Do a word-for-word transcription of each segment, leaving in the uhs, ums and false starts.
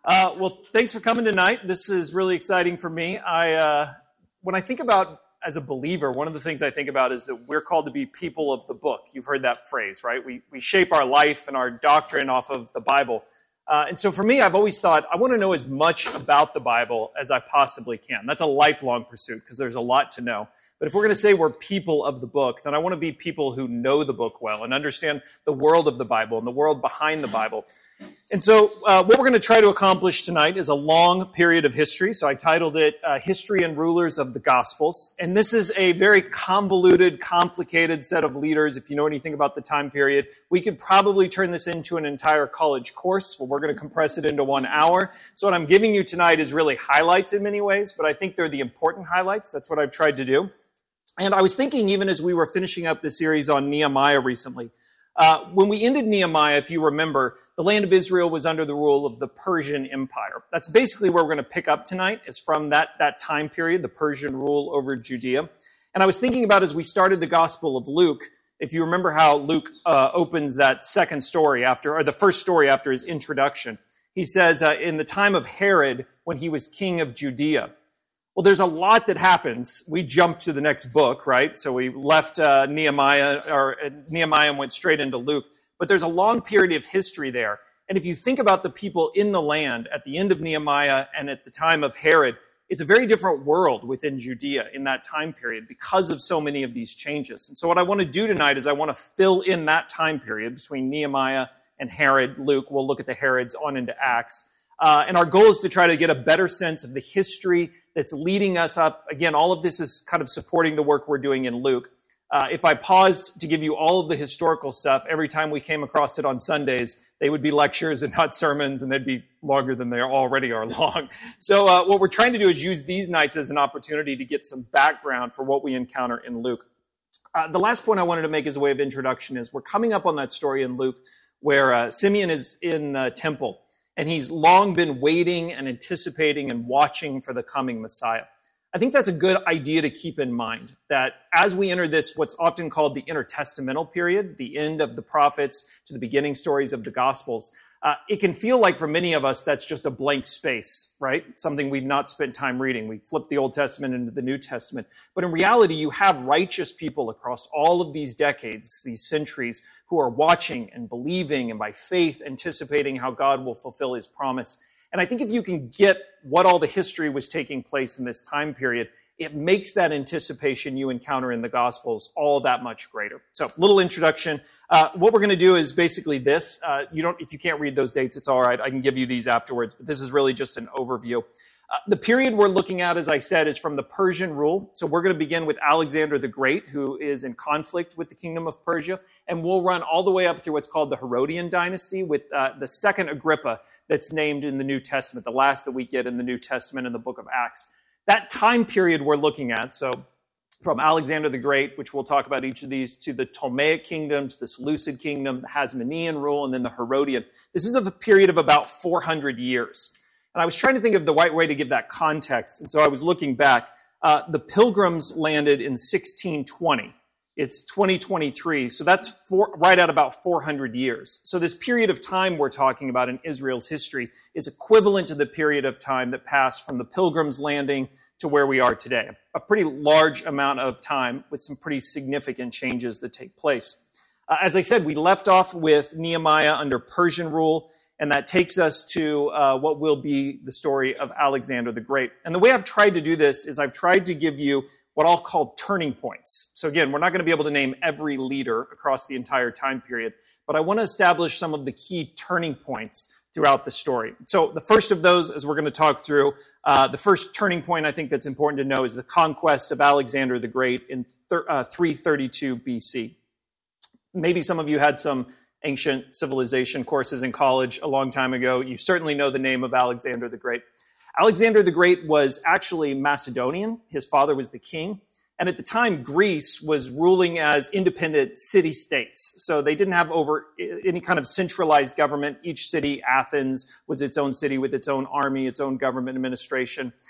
Uh, well, thanks for coming tonight. This is really exciting for me. I, uh, when I think about as a believer, one of the things I think about is that we're called to be people of the book. You've heard that phrase, right? We we shape our life and our doctrine off of the Bible. Uh, and so for me, I've always thought I want to know as much about the Bible as I possibly can. That's a lifelong pursuit because there's a lot to know. But if we're going to say we're people of the book, then I want to be people who know the book well and understand the world of the Bible and the world behind the Bible. And so uh, what we're going to try to accomplish tonight is a long period of history. So I titled it uh, History and Rulers of the Gospels. And this is a very convoluted, complicated set of leaders. If you know anything about the time period, we could probably turn this into an entire college course. Well, we're going to compress it into one hour. So what I'm giving you tonight is really highlights in many ways, but I think they're the important highlights. That's what I've tried to do. And I was thinking, even as we were finishing up the series on Nehemiah recently, uh, when we ended Nehemiah, if you remember, the land of Israel was under the rule of the Persian Empire. That's basically where we're going to pick up tonight, is from that, that time period, the Persian rule over Judea. And I was thinking about, as we started the Gospel of Luke, if you remember how Luke uh, opens that second story after, or the first story after his introduction, he says, uh, in the time of Herod, when he was king of Judea. Well, there's a lot that happens. We jumped to the next book, right? So we left uh, Nehemiah, or uh, Nehemiah and went straight into Luke. But there's a long period of history there. And if you think about the people in the land at the end of Nehemiah and at the time of Herod, it's a very different world within Judea in that time period because of so many of these changes. And so what I want to do tonight is I want to fill in that time period between Nehemiah and Herod, Luke. We'll look at the Herods on into Acts. Uh, and our goal is to try to get a better sense of the history that's leading us up. Again, all of this is kind of supporting the work we're doing in Luke. Uh, if I paused to give you all of the historical stuff, every time we came across it on Sundays, they would be lectures and not sermons, and they'd be longer than they already are long. So uh, what we're trying to do is use these nights as an opportunity to get some background for what we encounter in Luke. Uh, the last point I wanted to make as a way of introduction is we're coming up on that story in Luke where uh, Simeon is in the temple. And he's long been waiting and anticipating and watching for the coming Messiah. I think that's a good idea to keep in mind, that as we enter this, what's often called the intertestamental period, the end of the prophets to the beginning stories of the Gospels, uh, it can feel like for many of us that's just a blank space, right? Something we've not spent time reading. We flip the Old Testament into the New Testament. But in reality, you have righteous people across all of these decades, these centuries, who are watching and believing and by faith anticipating how God will fulfill his promise. And I think if you can get what all the history was taking place in this time period, it makes that anticipation you encounter in the Gospels all that much greater. So, little introduction. Uh, what we're going to do is basically this. Uh, you don't, if you can't read those dates, it's all right. I can give you these afterwards, but this is really just an overview. Uh, the period we're looking at, as I said, is from the Persian rule. So we're going to begin with Alexander the Great, who is in conflict with the kingdom of Persia, and we'll run all the way up through what's called the Herodian dynasty with uh, the second Agrippa that's named in the New Testament, the last that we get in the New Testament in the book of Acts. That time period we're looking at, so from Alexander the Great, which we'll talk about each of these, to the Ptolemaic kingdom, to the Seleucid kingdom, the Hasmonean rule, and then the Herodian. This is a period of about four hundred years. And I was trying to think of the right way to give that context. And so I was looking back. Uh, the Pilgrims landed in sixteen twenty. It's twenty twenty-three. So that's four, right at about four hundred years. So this period of time we're talking about in Israel's history is equivalent to the period of time that passed from the Pilgrims landing to where we are today. A pretty large amount of time with some pretty significant changes that take place. Uh, as I said, we left off with Nehemiah under Persian rule. And that takes us to uh, what will be the story of Alexander the Great. And the way I've tried to do this is I've tried to give you what I'll call turning points. So again, we're not going to be able to name every leader across the entire time period, but I want to establish some of the key turning points throughout the story. So the first of those, as we're going to talk through, uh, the first turning point I think that's important to know is the conquest of Alexander the Great in thir- uh, three thirty-two B C. Maybe some of you had some ancient civilization courses in college a long time ago. You certainly know the name of Alexander the Great. Alexander the Great was actually Macedonian. His father was the king. And at the time, Greece was ruling as independent city-states. So they didn't have over any kind of centralized government. Each city, Athens, was its own city with its own army, its own government administration.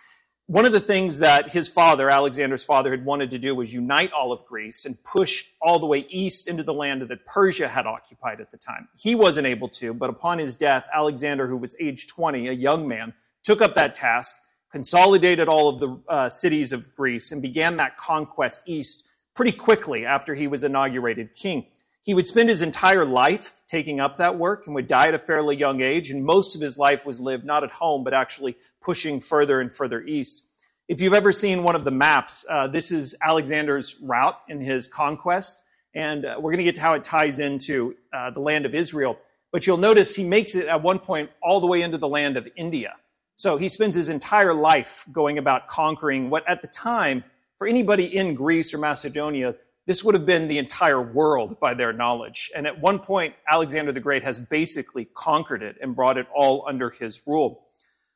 One of the things that his father, Alexander's father, had wanted to do was unite all of Greece and push all the way east into the land that Persia had occupied at the time. He wasn't able to, but upon his death, Alexander, who was age twenty, a young man, took up that task, consolidated all of the uh, cities of Greece, and began that conquest east pretty quickly after he was inaugurated king. He would spend his entire life taking up that work and would die at a fairly young age, and most of his life was lived not at home, but actually pushing further and further east. If you've ever seen one of the maps, uh, this is Alexander's route in his conquest, and uh, we're going to get to how it ties into uh, the land of Israel. But you'll notice he makes it at one point all the way into the land of India. So he spends his entire life going about conquering what at the time, for anybody in Greece or Macedonia, this would have been the entire world by their knowledge. And at one point, Alexander the Great has basically conquered it and brought it all under his rule.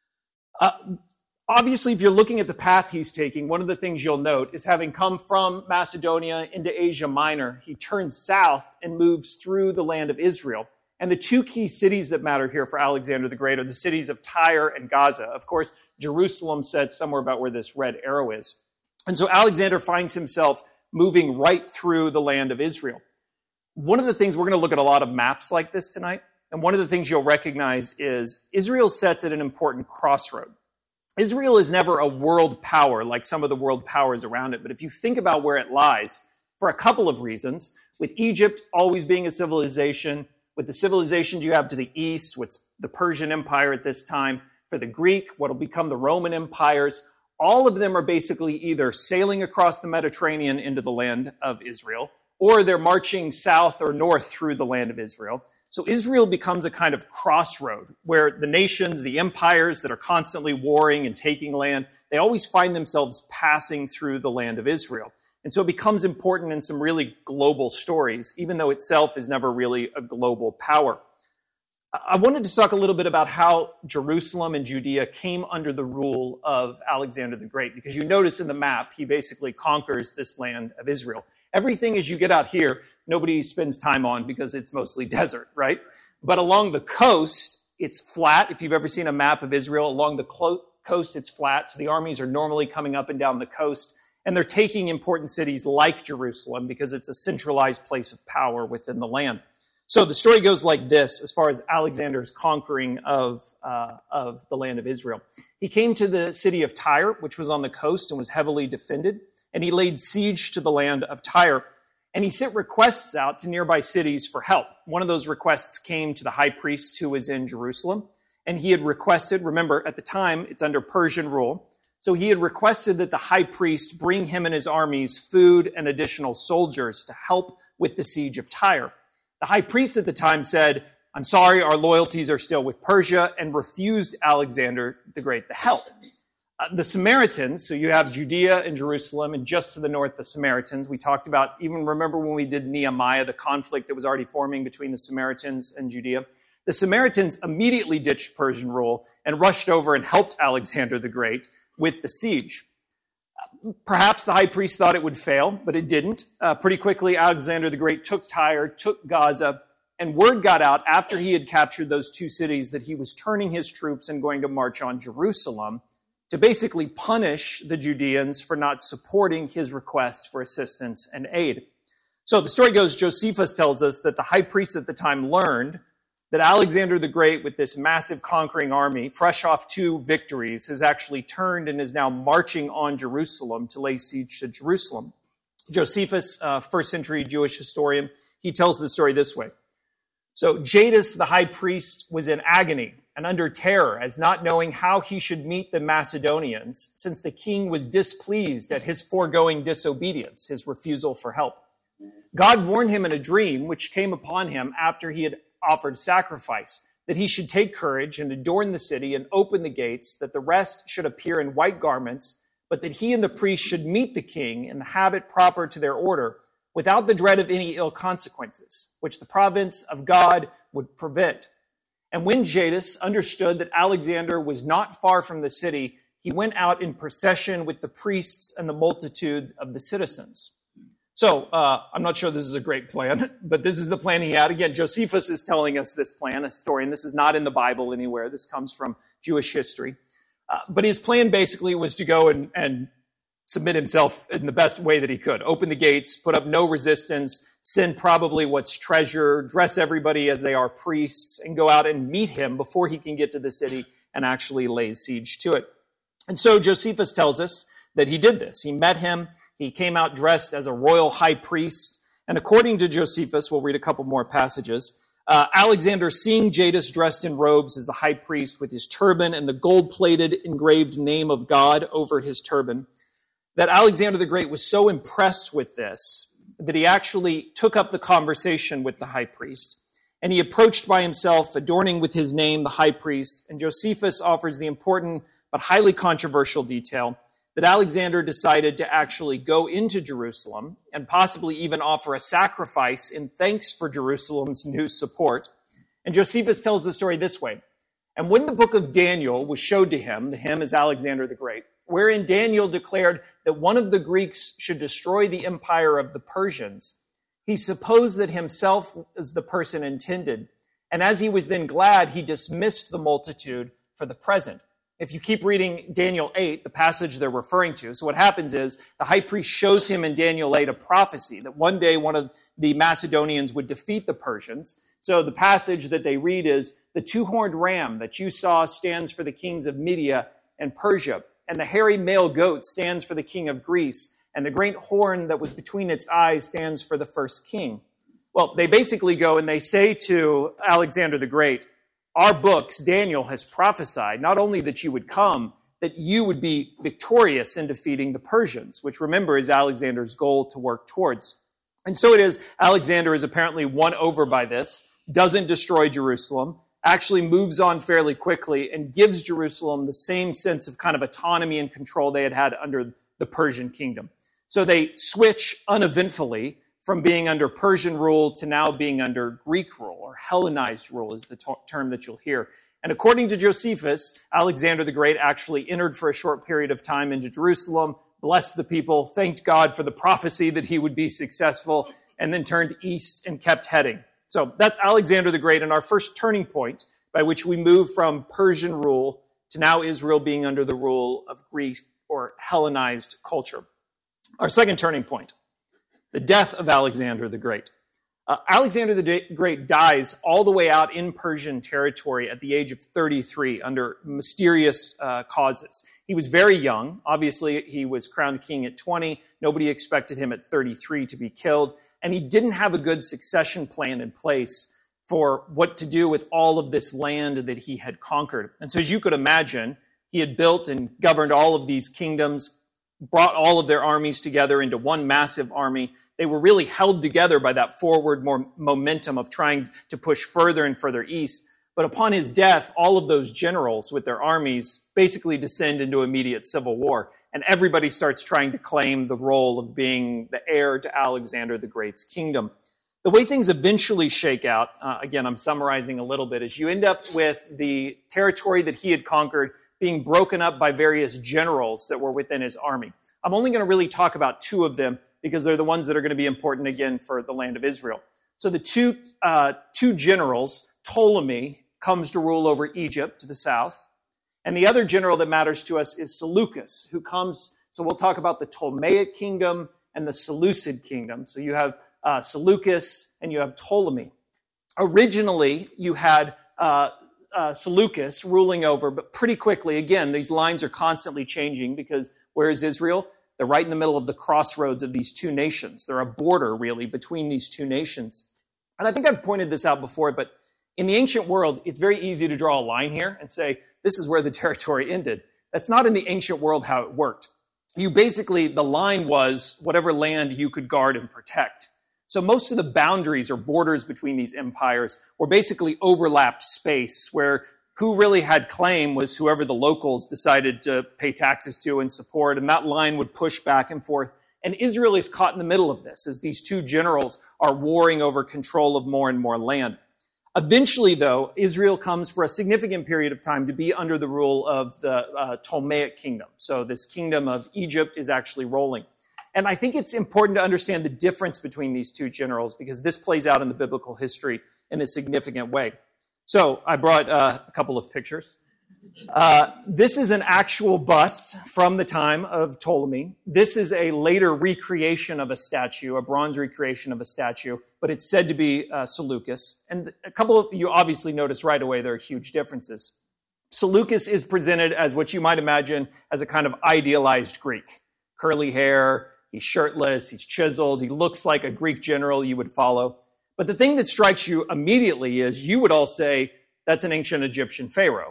Uh, obviously, if you're looking at the path he's taking, one of the things you'll note is having come from Macedonia into Asia Minor, he turns south and moves through the land of Israel. And the two key cities that matter here for Alexander the Great are the cities of Tyre and Gaza. Of course, Jerusalem sits somewhere about where this red arrow is. And so Alexander finds himself moving right through the land of Israel. One of the things, we're going to look at a lot of maps like this tonight, and one of the things you'll recognize is Israel sits at an important crossroad. Israel is never a world power like some of the world powers around it, but if you think about where it lies, for a couple of reasons, with Egypt always being a civilization, with the civilizations you have to the east, with the Persian Empire at this time, for the Greek, what will become the Roman empires, all of them are basically either sailing across the Mediterranean into the land of Israel, or they're marching south or north through the land of Israel. So Israel becomes a kind of crossroad where the nations, the empires that are constantly warring and taking land, they always find themselves passing through the land of Israel. And so it becomes important in some really global stories, even though itself is never really a global power. I wanted to talk a little bit about how Jerusalem and Judea came under the rule of Alexander the Great, because you notice in the map, he basically conquers this land of Israel. Everything as you get out here, nobody spends time on because it's mostly desert, right? But along the coast, it's flat. If you've ever seen a map of Israel, along the clo- coast, it's flat. So the armies are normally coming up and down the coast, and they're taking important cities like Jerusalem because it's a centralized place of power within the land. So the story goes like this as far as Alexander's conquering of, uh, of the land of Israel. He came to the city of Tyre, which was on the coast and was heavily defended, and he laid siege to the land of Tyre, and he sent requests out to nearby cities for help. One of those requests came to the high priest who was in Jerusalem, and he had requested, remember, at the time, it's under Persian rule, so he had requested that the high priest bring him and his armies food and additional soldiers to help with the siege of Tyre. The high priest at the time said, I'm sorry, our loyalties are still with Persia, and refused Alexander the Great the help. Uh, the Samaritans, so you have Judea and Jerusalem, and just to the north, the Samaritans. We talked about, even remember when we did Nehemiah, the conflict that was already forming between the Samaritans and Judea. The Samaritans immediately ditched Persian rule and rushed over and helped Alexander the Great with the siege. Perhaps the high priest thought it would fail, but it didn't. Uh, pretty quickly, Alexander the Great took Tyre, took Gaza, and word got out after he had captured those two cities that he was turning his troops and going to march on Jerusalem to basically punish the Judeans for not supporting his request for assistance and aid. So the story goes, Josephus tells us that the high priest at the time learned that Alexander the Great, with this massive conquering army, fresh off two victories, has actually turned and is now marching on Jerusalem to lay siege to Jerusalem. Josephus, uh, first century Jewish historian, he tells the story this way. So Jadus, the high priest, was in agony and under terror as not knowing how he should meet the Macedonians, since the king was displeased at his foregoing disobedience, his refusal for help. God warned him in a dream, which came upon him after he had offered sacrifice, that he should take courage and adorn the city and open the gates, that the rest should appear in white garments, but that he and the priest should meet the king in the habit proper to their order, without the dread of any ill consequences, which the providence of God would prevent. And when Jadus understood that Alexander was not far from the city, he went out in procession with the priests and the multitude of the citizens. So uh, I'm not sure this is a great plan, but this is the plan he had. Again, Josephus is telling us this plan, a historian. This is not in the Bible anywhere. This comes from Jewish history. Uh, but his plan basically was to go and, and submit himself in the best way that he could. Open the gates, put up no resistance, send probably what's treasure, dress everybody as they are priests, and go out and meet him before he can get to the city and actually lay siege to it. And so Josephus tells us that he did this. He met him. He came out dressed as a royal high priest. And according to Josephus, we'll read a couple more passages, Uh, Alexander, seeing Jadis dressed in robes as the high priest with his turban and the gold-plated engraved name of God over his turban, that Alexander the Great was so impressed with this that he actually took up the conversation with the high priest. And he approached by himself, adorning with his name the high priest. And Josephus offers the important but highly controversial detail that Alexander decided to actually go into Jerusalem and possibly even offer a sacrifice in thanks for Jerusalem's new support. And Josephus tells the story this way. And when the book of Daniel was showed to him, the him is Alexander the Great, wherein Daniel declared that one of the Greeks should destroy the empire of the Persians, he supposed that himself was the person intended. And as he was then glad, he dismissed the multitude for the present. If you keep reading Daniel eight, the passage they're referring to, so what happens is the high priest shows him in Daniel eight a prophecy that one day one of the Macedonians would defeat the Persians. So the passage that they read is, the two-horned ram that you saw stands for the kings of Media and Persia, and the hairy male goat stands for the king of Greece, and the great horn that was between its eyes stands for the first king. Well, they basically go and they say to Alexander the Great, our books, Daniel has prophesied not only that you would come, that you would be victorious in defeating the Persians, which remember is Alexander's goal to work towards. And so it is, Alexander is apparently won over by this, doesn't destroy Jerusalem, actually moves on fairly quickly and gives Jerusalem the same sense of kind of autonomy and control they had had under the Persian kingdom. So they switch uneventfully from being under Persian rule to now being under Greek rule, or Hellenized rule is the t- term that you'll hear. And according to Josephus, Alexander the Great actually entered for a short period of time into Jerusalem, blessed the people, thanked God for the prophecy that he would be successful, and then turned east and kept heading. So that's Alexander the Great, and our first turning point by which we move from Persian rule to now Israel being under the rule of Greek or Hellenized culture. Our second turning point, the death of Alexander the Great. Uh, Alexander the Great dies all the way out in Persian territory at the age of thirty-three under mysterious uh, causes. He was very young. Obviously, he was crowned king at twenty. Nobody expected him at thirty-three to be killed. And he didn't have a good succession plan in place for what to do with all of this land that he had conquered. And so as you could imagine, he had built and governed all of these kingdoms, brought all of their armies together into one massive army. They were really held together by that forward more momentum of trying to push further and further east. But upon his death, all of those generals with their armies basically descend into immediate civil war. And everybody starts trying to claim the role of being the heir to Alexander the Great's kingdom. The way things eventually shake out, uh, again, I'm summarizing a little bit, is you end up with the territory that he had conquered being broken up by various generals that were within his army. I'm only going to really talk about two of them because they're the ones that are going to be important again for the land of Israel. So the two, uh, two generals, Ptolemy comes to rule over Egypt to the south, and the other general that matters to us is Seleucus, who comes, so we'll talk about the Ptolemaic kingdom and the Seleucid kingdom. So you have uh, Seleucus and you have Ptolemy. Originally, you had uh, Uh, Seleucus ruling over, but pretty quickly, again, these lines are constantly changing because where is Israel? They're right in the middle of the crossroads of these two nations. They're a border, really, between these two nations. And I think I've pointed this out before, but in the ancient world, it's very easy to draw a line here and say, this is where the territory ended. That's not in the ancient world how it worked. You basically, the line was whatever land you could guard and protect. So most of the boundaries or borders between these empires were basically overlapped space where who really had claim was whoever the locals decided to pay taxes to and support, and that line would push back and forth. And Israel is caught in the middle of this as these two generals are warring over control of more and more land. Eventually, though, Israel comes for a significant period of time to be under the rule of the uh, Ptolemaic kingdom. So this kingdom of Egypt is actually rolling. And I think it's important to understand the difference between these two generals because this plays out in the biblical history in a significant way. So I brought uh, a couple of pictures. Uh, this is an actual bust from the time of Ptolemy. This is a later recreation of a statue, a bronze recreation of a statue, but it's said to be uh, Seleucus. And a couple of you obviously notice right away there are huge differences. Seleucus is presented as what you might imagine as a kind of idealized Greek. Curly hair, he's shirtless, he's chiseled, he looks like a Greek general you would follow. But the thing that strikes you immediately is you would all say that's an ancient Egyptian pharaoh.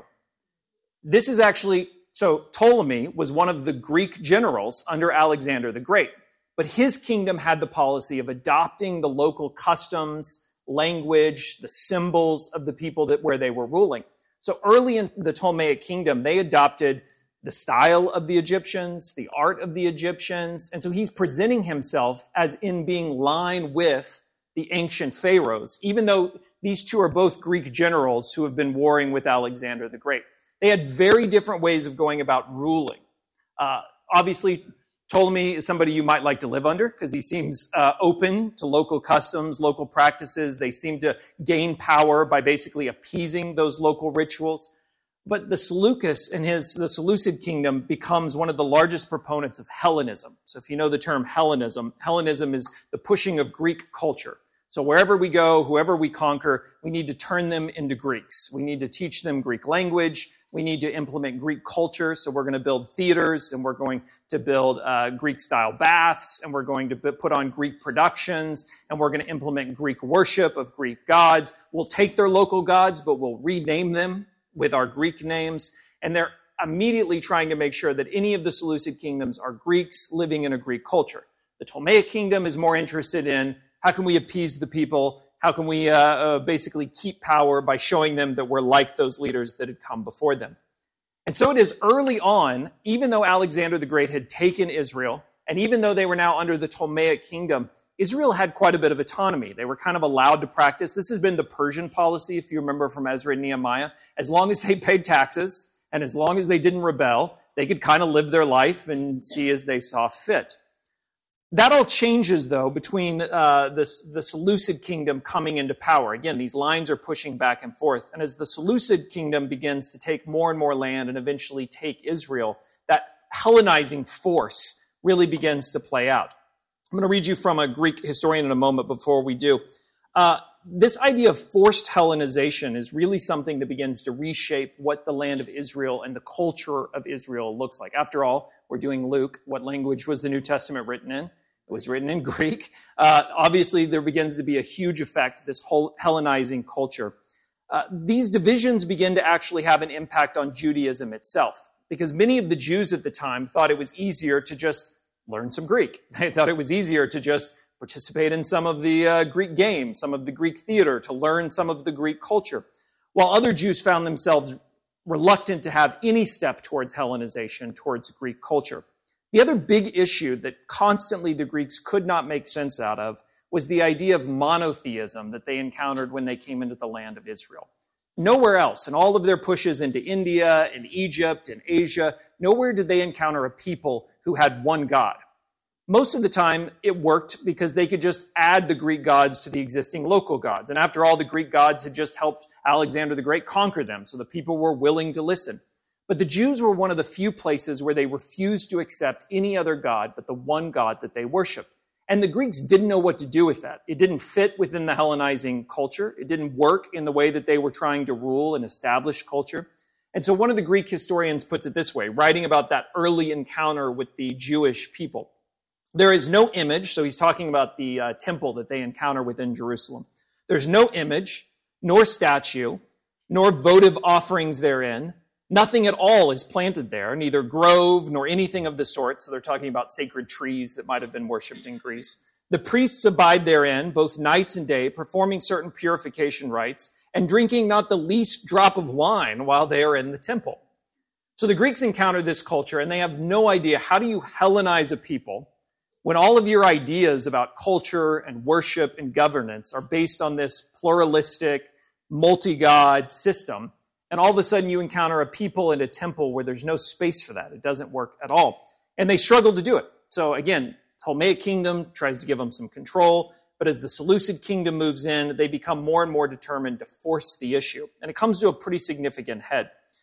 This is actually, so Ptolemy was one of the Greek generals under Alexander the Great, but his kingdom had the policy of adopting the local customs, language, the symbols of the people that where they were ruling. So early in the Ptolemaic kingdom, they adopted the style of the Egyptians, the art of the Egyptians, and so he's presenting himself as in being line with the ancient pharaohs, even though these two are both Greek generals who have been warring with Alexander the Great. They had very different ways of going about ruling. Uh, obviously, Ptolemy is somebody you might like to live under because he seems uh, open to local customs, local practices. They seem to gain power by basically appeasing those local rituals. But the Seleucus and his the Seleucid kingdom becomes one of the largest proponents of Hellenism. So if you know the term Hellenism, Hellenism is the pushing of Greek culture. So wherever we go, whoever we conquer, we need to turn them into Greeks. We need to teach them Greek language. We need to implement Greek culture. So we're going to build theaters, and we're going to build uh, Greek-style baths, and we're going to put on Greek productions, and we're going to implement Greek worship of Greek gods. We'll take their local gods, but we'll rename them with our Greek names. And they're immediately trying to make sure that any of the Seleucid kingdoms are Greeks living in a Greek culture. The Ptolemaic kingdom is more interested in how can we appease the people? How can we uh, uh, basically keep power by showing them that we're like those leaders that had come before them? And so it is early on, even though Alexander the Great had taken Israel, and even though they were now under the Ptolemaic kingdom, Israel had quite a bit of autonomy. They were kind of allowed to practice. This has been the Persian policy, if you remember from Ezra and Nehemiah. As long as they paid taxes, and as long as they didn't rebel, they could kind of live their life and see as they saw fit. That all changes, though, between uh, the, the Seleucid kingdom coming into power. Again, these lines are pushing back and forth. And as the Seleucid kingdom begins to take more and more land and eventually take Israel, that Hellenizing force really begins to play out. I'm going to read you from a Greek historian in a moment before we do. Uh, this idea of forced Hellenization is really something that begins to reshape what the land of Israel and the culture of Israel looks like. After all, we're doing Luke. What language was the New Testament written in? It was written in Greek. Uh, obviously, there begins to be a huge effect, this whole Hellenizing culture. Uh, these divisions begin to actually have an impact on Judaism itself, because many of the Jews at the time thought it was easier to just learn some Greek. They thought it was easier to just participate in some of the uh, Greek games, some of the Greek theater, to learn some of the Greek culture, while other Jews found themselves reluctant to have any step towards Hellenization, towards Greek culture. The other big issue that constantly the Greeks could not make sense out of was the idea of monotheism that they encountered when they came into the land of Israel. Nowhere else, in all of their pushes into India and Egypt and Asia, nowhere did they encounter a people who had one God. Most of the time, it worked because they could just add the Greek gods to the existing local gods. And after all, the Greek gods had just helped Alexander the Great conquer them, so the people were willing to listen. But the Jews were one of the few places where they refused to accept any other god but the one God that they worshiped. And the Greeks didn't know what to do with that. It didn't fit within the Hellenizing culture. It didn't work in the way that they were trying to rule and establish culture. And so one of the Greek historians puts it this way, writing about that early encounter with the Jewish people. There is no image, so he's talking about the uh, temple that they encounter within Jerusalem. There's no image, nor statue, nor votive offerings therein. Nothing at all is planted there, neither grove nor anything of the sort. So they're talking about sacred trees that might have been worshipped in Greece. The priests abide therein, both nights and day, performing certain purification rites, and drinking not the least drop of wine while they are in the temple. So the Greeks encounter this culture, and they have no idea, how do you Hellenize a people when all of your ideas about culture and worship and governance are based on this pluralistic, multi-god system, and all of a sudden you encounter a people and a temple where there's no space for that. It doesn't work at all. And they struggle to do it. So again, Ptolemaic kingdom tries to give them some control, but as the Seleucid kingdom moves in, they become more and more determined to force the issue. And it comes to a pretty significant head.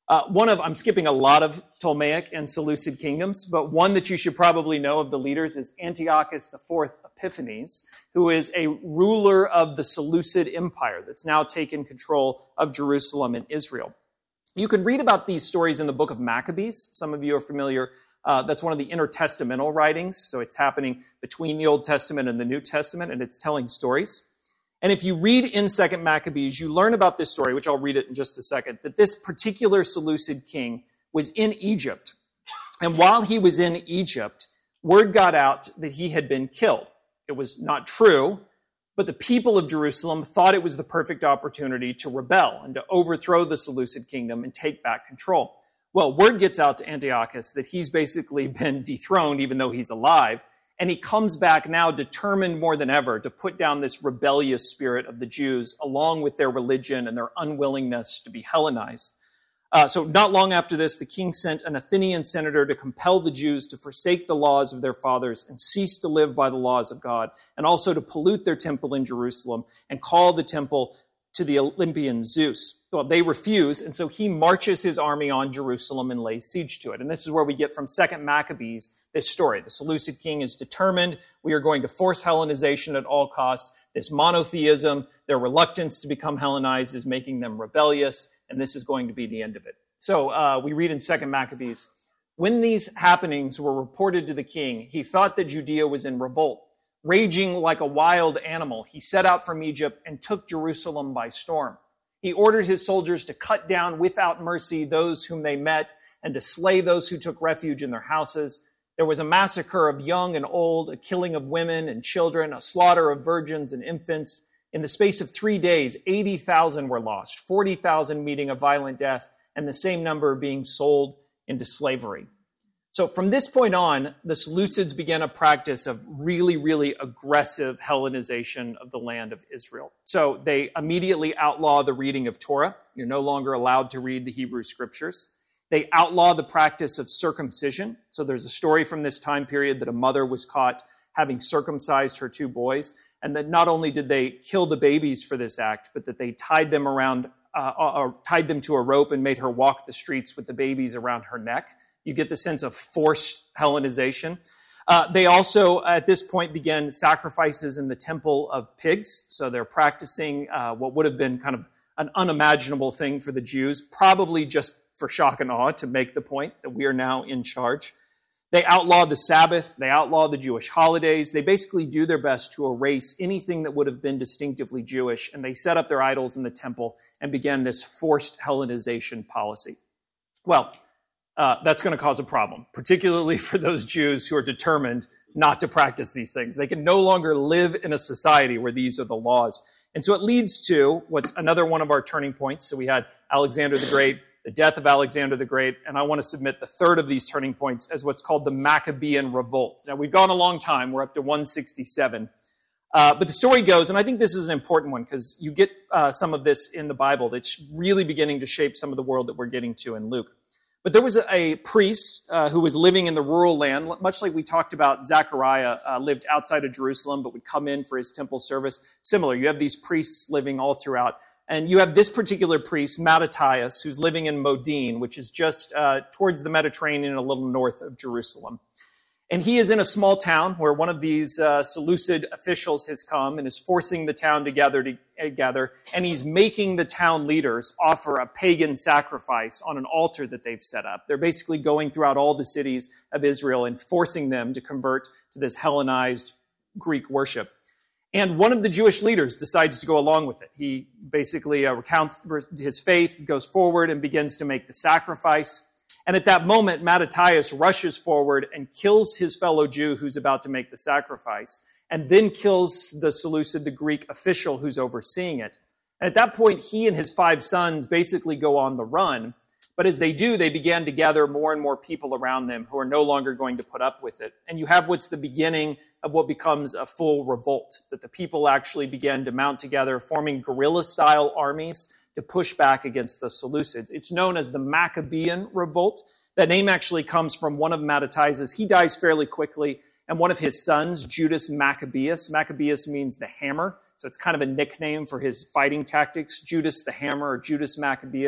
Uh, one of, I'm skipping a lot of Ptolemaic and Seleucid kingdoms, but one that you should probably know of the leaders is Antiochus the Fourth Epiphanes, who is a ruler of the Seleucid Empire that's now taken control of Jerusalem and Israel. You can read about these stories in the book of Maccabees. Some of you are familiar. Uh, that's one of the intertestamental writings, so it's happening between the Old Testament and the New Testament, and it's telling stories. And if you read in Second Maccabees, you learn about this story, which I'll read it in just a second, that this particular Seleucid king was in Egypt. And while he was in Egypt, word got out that he had been killed. It was not true, but the people of Jerusalem thought it was the perfect opportunity to rebel and to overthrow the Seleucid kingdom and take back control. Well, word gets out to Antiochus that he's basically been dethroned, even though he's alive. And he comes back now determined more than ever to put down this rebellious spirit of the Jews, along with their religion and their unwillingness to be Hellenized. Uh, so not long after this, the king sent an Athenian senator to compel the Jews to forsake the laws of their fathers and cease to live by the laws of God, and also to pollute their temple in Jerusalem and call the temple to the Olympian Zeus. Well, they refuse, and so he marches his army on Jerusalem and lays siege to it. And this is where we get from Second Maccabees this story. The Seleucid king is determined. We are going to force Hellenization at all costs. This monotheism, their reluctance to become Hellenized is making them rebellious, and this is going to be the end of it. So uh, we read in Second Maccabees, when these happenings were reported to the king, he thought that Judea was in revolt. Raging like a wild animal, he set out from Egypt and took Jerusalem by storm. He ordered his soldiers to cut down without mercy those whom they met and to slay those who took refuge in their houses. There was a massacre of young and old, a killing of women and children, a slaughter of virgins and infants. In the space of three days, eighty thousand were lost, forty thousand meeting a violent death, and the same number being sold into slavery. So from this point on, the Seleucids began a practice of really, really aggressive Hellenization of the land of Israel. So they immediately outlaw the reading of Torah. You're no longer allowed to read the Hebrew scriptures. They outlaw the practice of circumcision. So there's a story from this time period that a mother was caught having circumcised her two boys, and that not only did they kill the babies for this act, but that they tied them around, uh, or tied them to a rope and made her walk the streets with the babies around her neck. You get the sense of forced Hellenization. Uh, they also, at this point, began sacrifices in the temple of pigs. So they're practicing uh, what would have been kind of an unimaginable thing for the Jews, probably just for shock and awe to make the point that we are now in charge. They outlaw the Sabbath. They outlaw the Jewish holidays. They basically do their best to erase anything that would have been distinctively Jewish. And they set up their idols in the temple and began this forced Hellenization policy. Well, Uh, that's going to cause a problem, particularly for those Jews who are determined not to practice these things. They can no longer live in a society where these are the laws. And so it leads to what's another one of our turning points. So we had Alexander the Great, the death of Alexander the Great, and I want to submit the third of these turning points as what's called the Maccabean Revolt. Now, we've gone a long time. We're up to one sixty-seven. Uh, but the story goes, and I think this is an important one because you get uh, some of this in the Bible that's really beginning to shape some of the world that we're getting to in Luke. But there was a, a priest uh, who was living in the rural land, much like we talked about Zechariah uh, lived outside of Jerusalem, but would come in for his temple service. Similar, you have these priests living all throughout. And you have this particular priest, Mattathias, who's living in Modin, which is just uh, towards the Mediterranean, a little north of Jerusalem. And he is in a small town where one of these uh, Seleucid officials has come and is forcing the town to gather together, and he's making the town leaders offer a pagan sacrifice on an altar that they've set up. They're basically going throughout all the cities of Israel and forcing them to convert to this Hellenized Greek worship. And one of the Jewish leaders decides to go along with it. He basically uh, recounts his faith, goes forward, and begins to make the sacrifice. And at that moment, Mattathias rushes forward and kills his fellow Jew who's about to make the sacrifice, and then kills the Seleucid, the Greek official who's overseeing it. And at that point, he and his five sons basically go on the run. But as they do, they began to gather more and more people around them who are no longer going to put up with it. And you have what's the beginning of what becomes a full revolt, that the people actually began to mount together, forming guerrilla-style armies to push back against the Seleucids. It's known as the Maccabean Revolt. That name actually comes from one of Mattathias. He dies fairly quickly, and one of his sons, Judas Maccabeus. Maccabeus means the hammer, so it's kind of a nickname for his fighting tactics. Judas the Hammer or Judas Maccabeus.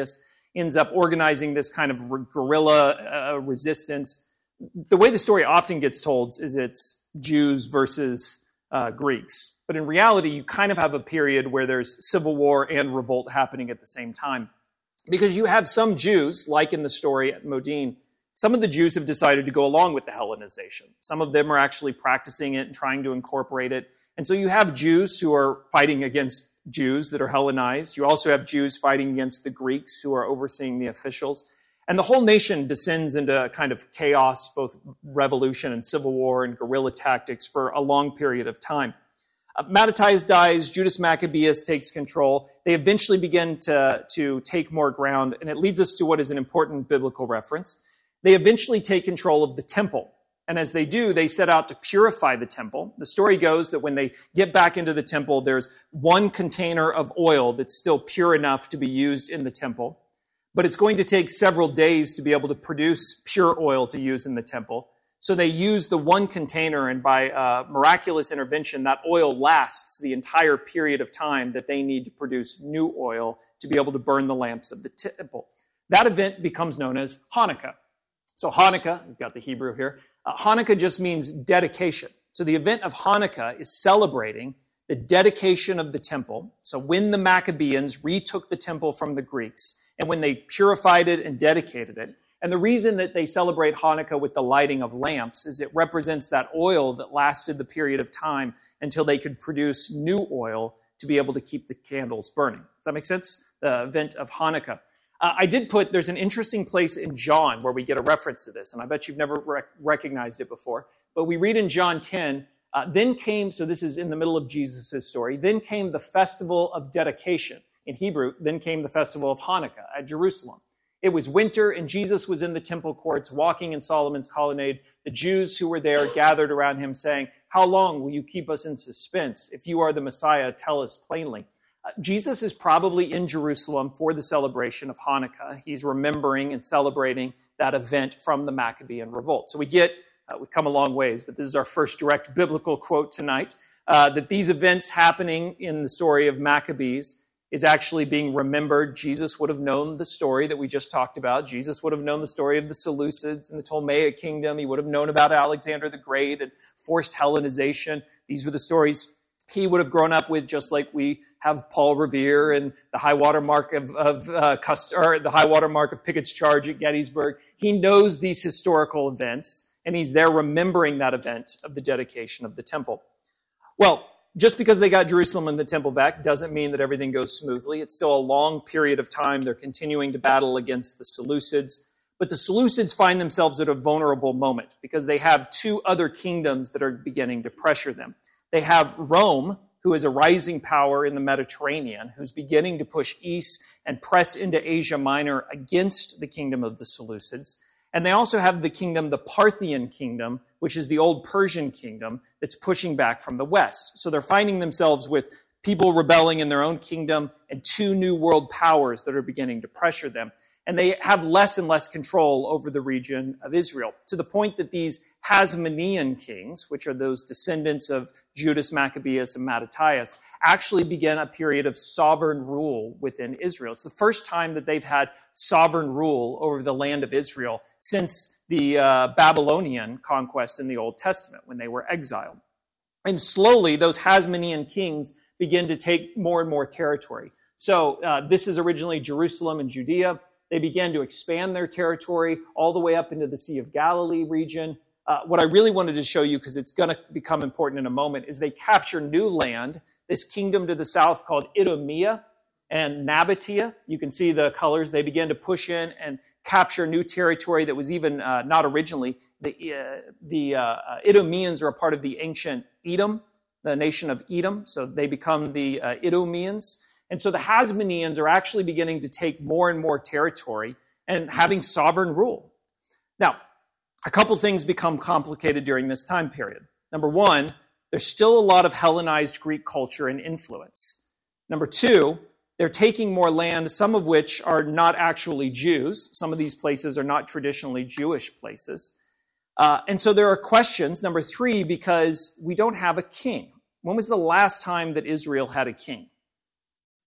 ends up organizing this kind of guerrilla uh, resistance. The way the story often gets told is it's Jews versus uh, Greeks. But in reality, you kind of have a period where there's civil war and revolt happening at the same time. Because you have some Jews, like in the story at Modin, some of the Jews have decided to go along with the Hellenization. Some of them are actually practicing it and trying to incorporate it. And so you have Jews who are fighting against Jews that are Hellenized. You also have Jews fighting against the Greeks who are overseeing the officials. And the whole nation descends into a kind of chaos, both revolution and civil war and guerrilla tactics for a long period of time. Uh, Mattathias dies, Judas Maccabeus takes control. They eventually begin to, to take more ground, and it leads us to what is an important biblical reference. They eventually take control of the temple. And as they do, they set out to purify the temple. The story goes that when they get back into the temple, there's one container of oil that's still pure enough to be used in the temple. But it's going to take several days to be able to produce pure oil to use in the temple. So they use the one container, and by uh, miraculous intervention, that oil lasts the entire period of time that they need to produce new oil to be able to burn the lamps of the temple. That event becomes known as Hanukkah. So Hanukkah, we've got the Hebrew here, uh, Hanukkah just means dedication. So the event of Hanukkah is celebrating the dedication of the temple. So when the Maccabees retook the temple from the Greeks, and when they purified it and dedicated it, and the reason that they celebrate Hanukkah with the lighting of lamps is it represents that oil that lasted the period of time until they could produce new oil to be able to keep the candles burning. Does that make sense? The event of Hanukkah. Uh, I did put, there's an interesting place in John where we get a reference to this, and I bet you've never rec- recognized it before. But we read in John ten, uh, then came, so this is in the middle of Jesus' story, then came the festival of dedication. In Hebrew, then came the festival of Hanukkah at Jerusalem. It was winter, and Jesus was in the temple courts, walking in Solomon's colonnade. The Jews who were there gathered around him, saying, "How long will you keep us in suspense? If you are the Messiah, tell us plainly." Uh, Jesus is probably in Jerusalem for the celebration of Hanukkah. He's remembering and celebrating that event from the Maccabean revolt. So we get, uh, we've come a long ways, but this is our first direct biblical quote tonight, uh, that these events happening in the story of Maccabees is actually being remembered. Jesus would have known the story that we just talked about. Jesus would have known the story of the Seleucids and the Ptolemaic kingdom. He would have known about Alexander the Great and forced Hellenization. These were the stories he would have grown up with, just like we have Paul Revere and the high water mark of, of uh, Custer, the high water mark of Pickett's charge at Gettysburg. He knows these historical events, and he's there remembering that event of the dedication of the temple. Well, just because they got Jerusalem and the temple back doesn't mean that everything goes smoothly. It's still a long period of time. They're continuing to battle against the Seleucids. But the Seleucids find themselves at a vulnerable moment because they have two other kingdoms that are beginning to pressure them. They have Rome, who is a rising power in the Mediterranean, who's beginning to push east and press into Asia Minor against the kingdom of the Seleucids. And they also have the kingdom, the Parthian kingdom, which is the old Persian kingdom that's pushing back from the west. So they're finding themselves with people rebelling in their own kingdom and two new world powers that are beginning to pressure them. And they have less and less control over the region of Israel, to the point that these Hasmonean kings, which are those descendants of Judas Maccabeus and Mattathias, actually begin a period of sovereign rule within Israel. It's the first time that they've had sovereign rule over the land of Israel since the uh, Babylonian conquest in the Old Testament, when they were exiled. And slowly, those Hasmonean kings begin to take more and more territory. So uh, this is originally Jerusalem and Judea. They began to expand their territory all the way up into the Sea of Galilee region. Uh, what I really wanted to show you, because it's going to become important in a moment, is they capture new land, this kingdom to the south called Idumea and Nabatea. You can see the colors. They began to push in and capture new territory that was even uh, not originally. The, uh, the uh, Idumeans are a part of the ancient Edom, the nation of Edom, so they become the uh, Idumeans. And so the Hasmoneans are actually beginning to take more and more territory and having sovereign rule. Now, a couple things become complicated during this time period. Number one, there's still a lot of Hellenized Greek culture and influence. Number two, they're taking more land, some of which are not actually Jews. Some of these places are not traditionally Jewish places. Uh, and so there are questions. Number three, because we don't have a king. When was the last time that Israel had a king?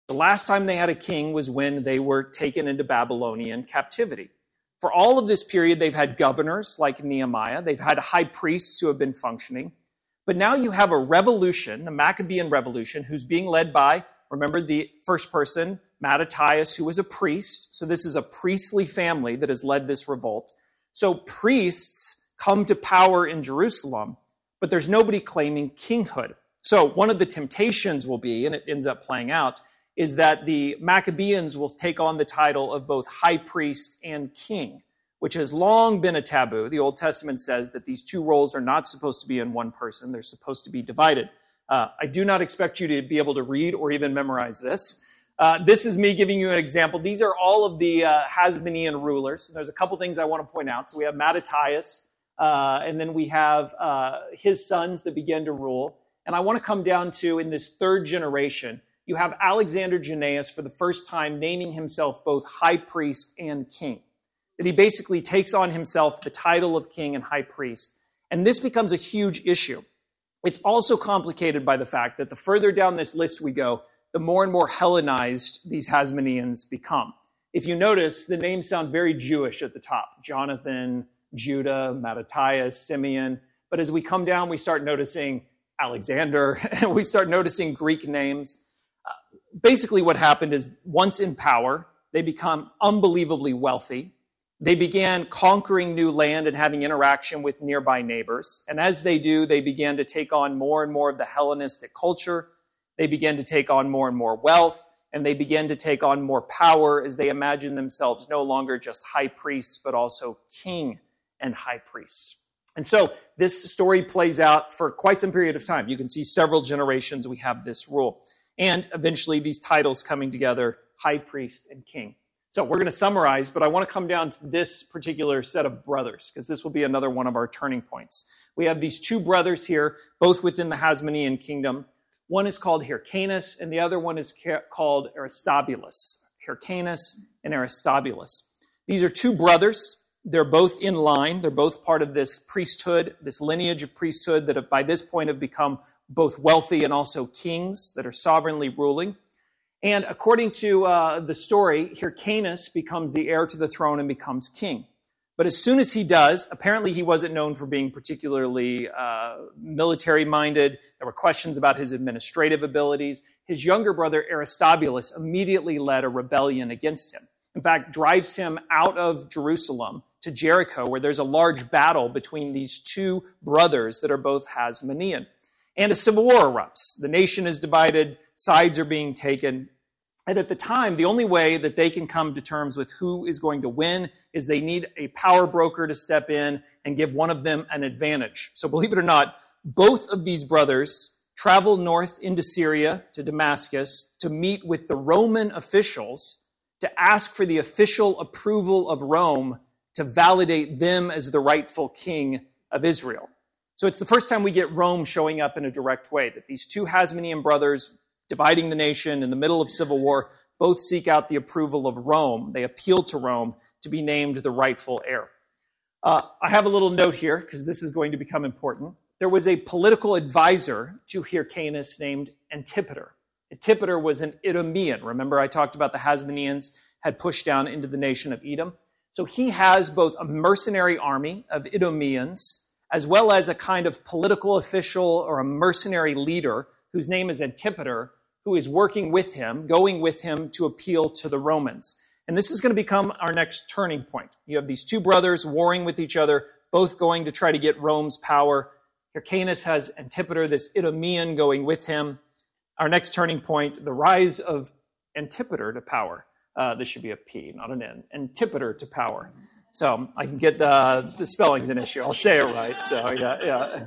The last time they had a king was when they were taken into Babylonian captivity. For all of this period, they've had governors like Nehemiah. They've had high priests who have been functioning. But now you have a revolution, the Maccabean revolution, who's being led by, remember the first person, Mattathias, who was a priest. So this is a priestly family that has led this revolt. So priests come to power in Jerusalem, but there's nobody claiming kinghood. So one of the temptations will be, and it ends up playing out, is that the Maccabeans will take on the title of both high priest and king, which has long been a taboo. The Old Testament says that these two roles are not supposed to be in one person. They're supposed to be divided. Uh, I do not expect you to be able to read or even memorize this. Uh, this is me giving you an example. These are all of the uh, Hasmonean rulers. There's a couple things I want to point out. So we have Mattathias, uh, and then we have uh, his sons that begin to rule. And I want to come down to, in this third generation, you have Alexander Jannaeus for the first time naming himself both high priest and king. That he basically takes on himself the title of king and high priest. And this becomes a huge issue. It's also complicated by the fact that the further down this list we go, the more and more Hellenized these Hasmoneans become. If you notice, the names sound very Jewish at the top. Jonathan, Judah, Mattathias, Simeon. But as we come down, we start noticing Alexander. We start noticing Greek names. Uh, basically what happened is, once in power, they become unbelievably wealthy. They began conquering new land and having interaction with nearby neighbors. And as they do, they began to take on more and more of the Hellenistic culture. They began to take on more and more wealth, and they began to take on more power as they imagined themselves no longer just high priests, but also king and high priests. And so this story plays out for quite some period of time. You can see several generations we have this rule. And eventually these titles coming together, high priest and king. So we're going to summarize, but I want to come down to this particular set of brothers, because this will be another one of our turning points. We have these two brothers here, both within the Hasmonean kingdom. One is called Hyrcanus, and the other one is ca- called Aristobulus. Hyrcanus and Aristobulus. These are two brothers. They're both in line. They're both part of this priesthood, this lineage of priesthood that have, by this point have become both wealthy and also kings that are sovereignly ruling. And according to uh, the story, Hyrcanus becomes the heir to the throne and becomes king. But as soon as he does, apparently he wasn't known for being particularly uh, military-minded. There were questions about his administrative abilities. His younger brother, Aristobulus, immediately led a rebellion against him. In fact, drives him out of Jerusalem to Jericho, where there's a large battle between these two brothers that are both Hasmonean. And a civil war erupts. The nation is divided, sides are being taken. And at the time, the only way that they can come to terms with who is going to win is they need a power broker to step in and give one of them an advantage. So believe it or not, both of these brothers travel north into Syria to Damascus to meet with the Roman officials to ask for the official approval of Rome to validate them as the rightful king of Israel. So it's the first time we get Rome showing up in a direct way, that these two Hasmonean brothers dividing the nation in the middle of civil war both seek out the approval of Rome. They appeal to Rome to be named the rightful heir. Uh, I have a little note here because this is going to become important. There was a political advisor to Hyrcanus named Antipater. Antipater was an Edomian. Remember I talked about the Hasmoneans had pushed down into the nation of Edom. So he has both a mercenary army of Edomians as well as a kind of political official or a mercenary leader whose name is Antipater, who is working with him, going with him to appeal to the Romans. And this is going to become our next turning point. You have these two brothers warring with each other, both going to try to get Rome's power. Hyrcanus has Antipater, this Edomian, going with him. Our next turning point, the rise of Antipater to power. Uh, this should be a P, not an N. Antipater to power. So I can get the, the spelling's an issue. I'll say it right. So yeah, yeah.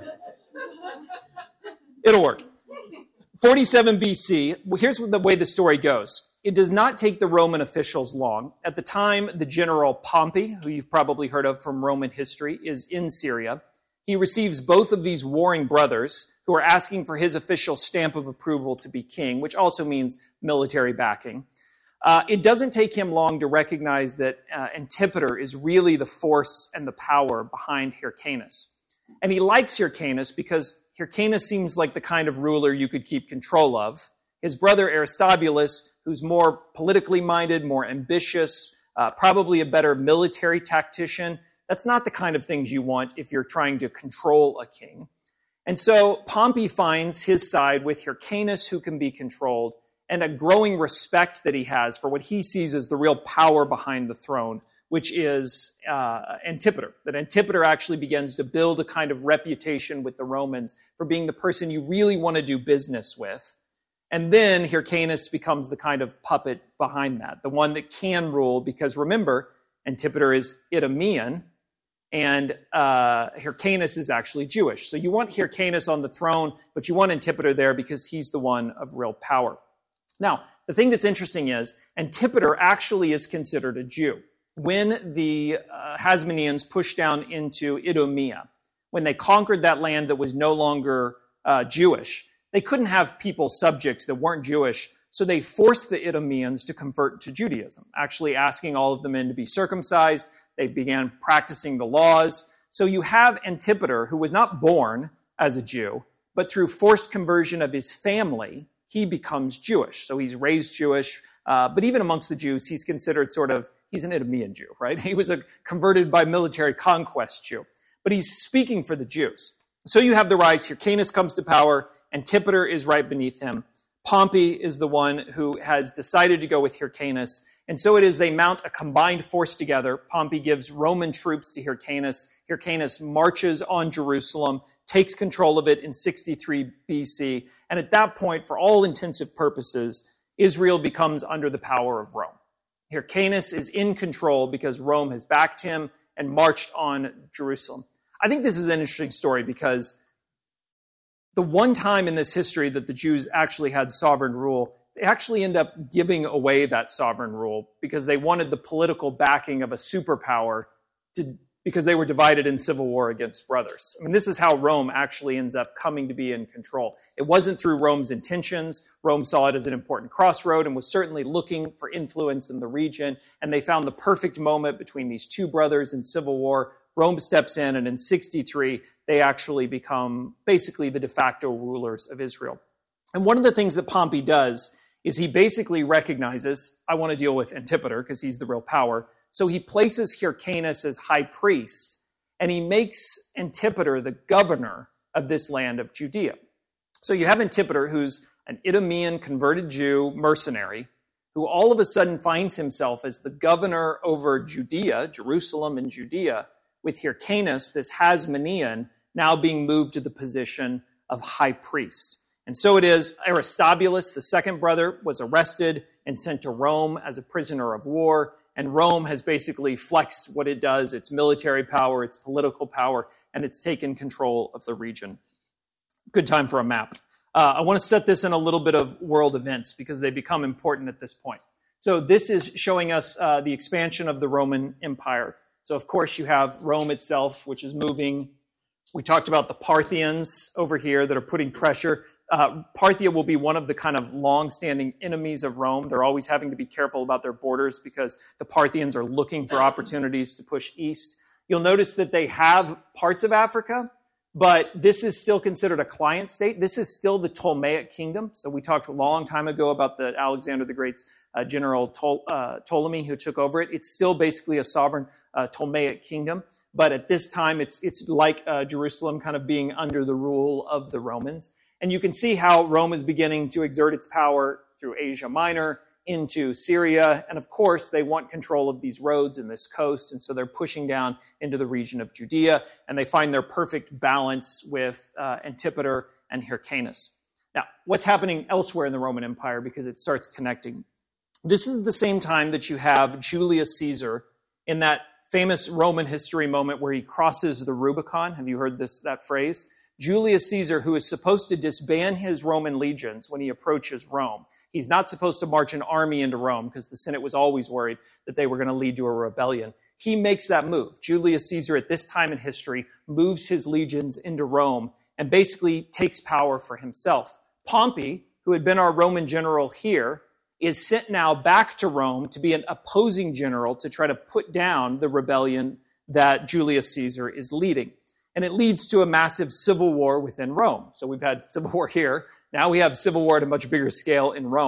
It'll work. forty-seven B C, well, here's the way the story goes. It does not take the Roman officials long. At the time, the general Pompey, who you've probably heard of from Roman history, is in Syria. He receives both of these warring brothers who are asking for his official stamp of approval to be king, which also means military backing. Uh, it doesn't take him long to recognize that uh, Antipater is really the force and the power behind Hyrcanus. And he likes Hyrcanus because Hyrcanus seems like the kind of ruler you could keep control of. His brother Aristobulus who's more politically minded, more ambitious, uh, probably a better military tactician. That's not the kind of things you want if you're trying to control a king. And so Pompey finds his side with Hyrcanus, who can be controlled, and a growing respect that he has for what he sees as the real power behind the throne, which is uh, Antipater. That Antipater actually begins to build a kind of reputation with the Romans for being the person you really want to do business with. And then Hyrcanus becomes the kind of puppet behind that, the one that can rule, because remember, Antipater is Idumean, and uh, Hyrcanus is actually Jewish. So you want Hyrcanus on the throne, but you want Antipater there because he's the one of real power. Now, the thing that's interesting is Antipater actually is considered a Jew. When the uh, Hasmoneans pushed down into Idumea, when they conquered that land that was no longer uh, Jewish, they couldn't have people, subjects that weren't Jewish, so they forced the Idumeans to convert to Judaism, actually asking all of the men to be circumcised. They began practicing the laws. So you have Antipater, who was not born as a Jew, but through forced conversion of his family, he becomes Jewish. So he's raised Jewish, uh, but even amongst the Jews, he's considered sort of, he's an Idumean Jew, right? He was a converted by military conquest Jew, but he's speaking for the Jews. So you have the rise. Hyrcanus comes to power. Antipater is right beneath him. Pompey is the one who has decided to go with Hyrcanus. And so it is they mount a combined force together. Pompey gives Roman troops to Hyrcanus. Hyrcanus marches on Jerusalem, takes control of it in sixty-three B C. And at that point, for all intensive purposes, Israel becomes under the power of Rome. Hyrcanus is in control because Rome has backed him and marched on Jerusalem. I think this is an interesting story because the one time in this history that the Jews actually had sovereign rule, they actually end up giving away that sovereign rule because they wanted the political backing of a superpower to, because they were divided in civil war against brothers. I mean, this is how Rome actually ends up coming to be in control. It wasn't through Rome's intentions. Rome saw it as an important crossroad and was certainly looking for influence in the region. And they found the perfect moment between these two brothers in civil war. Rome steps in, and in sixty-three, they actually become basically the de facto rulers of Israel. And one of the things that Pompey does is he basically recognizes, I want to deal with Antipater because he's the real power. So he places Hyrcanus as high priest, and he makes Antipater the governor of this land of Judea. So you have Antipater, who's an Idumean converted Jew mercenary, who all of a sudden finds himself as the governor over Judea, Jerusalem and Judea, with Hyrcanus, this Hasmonean, now being moved to the position of high priest. And so it is, Aristobulus, the second brother, was arrested and sent to Rome as a prisoner of war. And Rome has basically flexed what it does, its military power, its political power, and it's taken control of the region. Good time for a map. Uh, I want to set this in a little bit of world events because they become important at this point. So this is showing us uh, the expansion of the Roman Empire. So, of course, you have Rome itself, which is moving. We talked about the Parthians over here that are putting pressure. Uh, Parthia will be one of the kind of long-standing enemies of Rome. They're always having to be careful about their borders because the Parthians are looking for opportunities to push east. You'll notice that they have parts of Africa, but this is still considered a client state. This is still the Ptolemaic kingdom. So we talked a long time ago about the Alexander the Great's uh, general Ptol- uh, Ptolemy who took over it. It's still basically a sovereign uh, Ptolemaic kingdom. But at this time, it's, it's like uh, Jerusalem kind of being under the rule of the Romans. And you can see how Rome is beginning to exert its power through Asia Minor into Syria. And of course, they want control of these roads and this coast. And so they're pushing down into the region of Judea. And they find their perfect balance with uh, Antipater and Hyrcanus. Now, what's happening elsewhere in the Roman Empire, because it starts connecting. This is the same time that you have Julius Caesar in that famous Roman history moment where he crosses the Rubicon. Have you heard this that phrase? Julius Caesar, who is supposed to disband his Roman legions when he approaches Rome. He's not supposed to march an army into Rome because the Senate was always worried that they were going to lead to a rebellion. He makes that move. Julius Caesar, at this time in history, moves his legions into Rome and basically takes power for himself. Pompey, who had been our Roman general here, is sent now back to Rome to be an opposing general to try to put down the rebellion that Julius Caesar is leading. And it leads to a massive civil war within Rome. So we've had civil war here. Now we have civil war at a much bigger scale in Rome.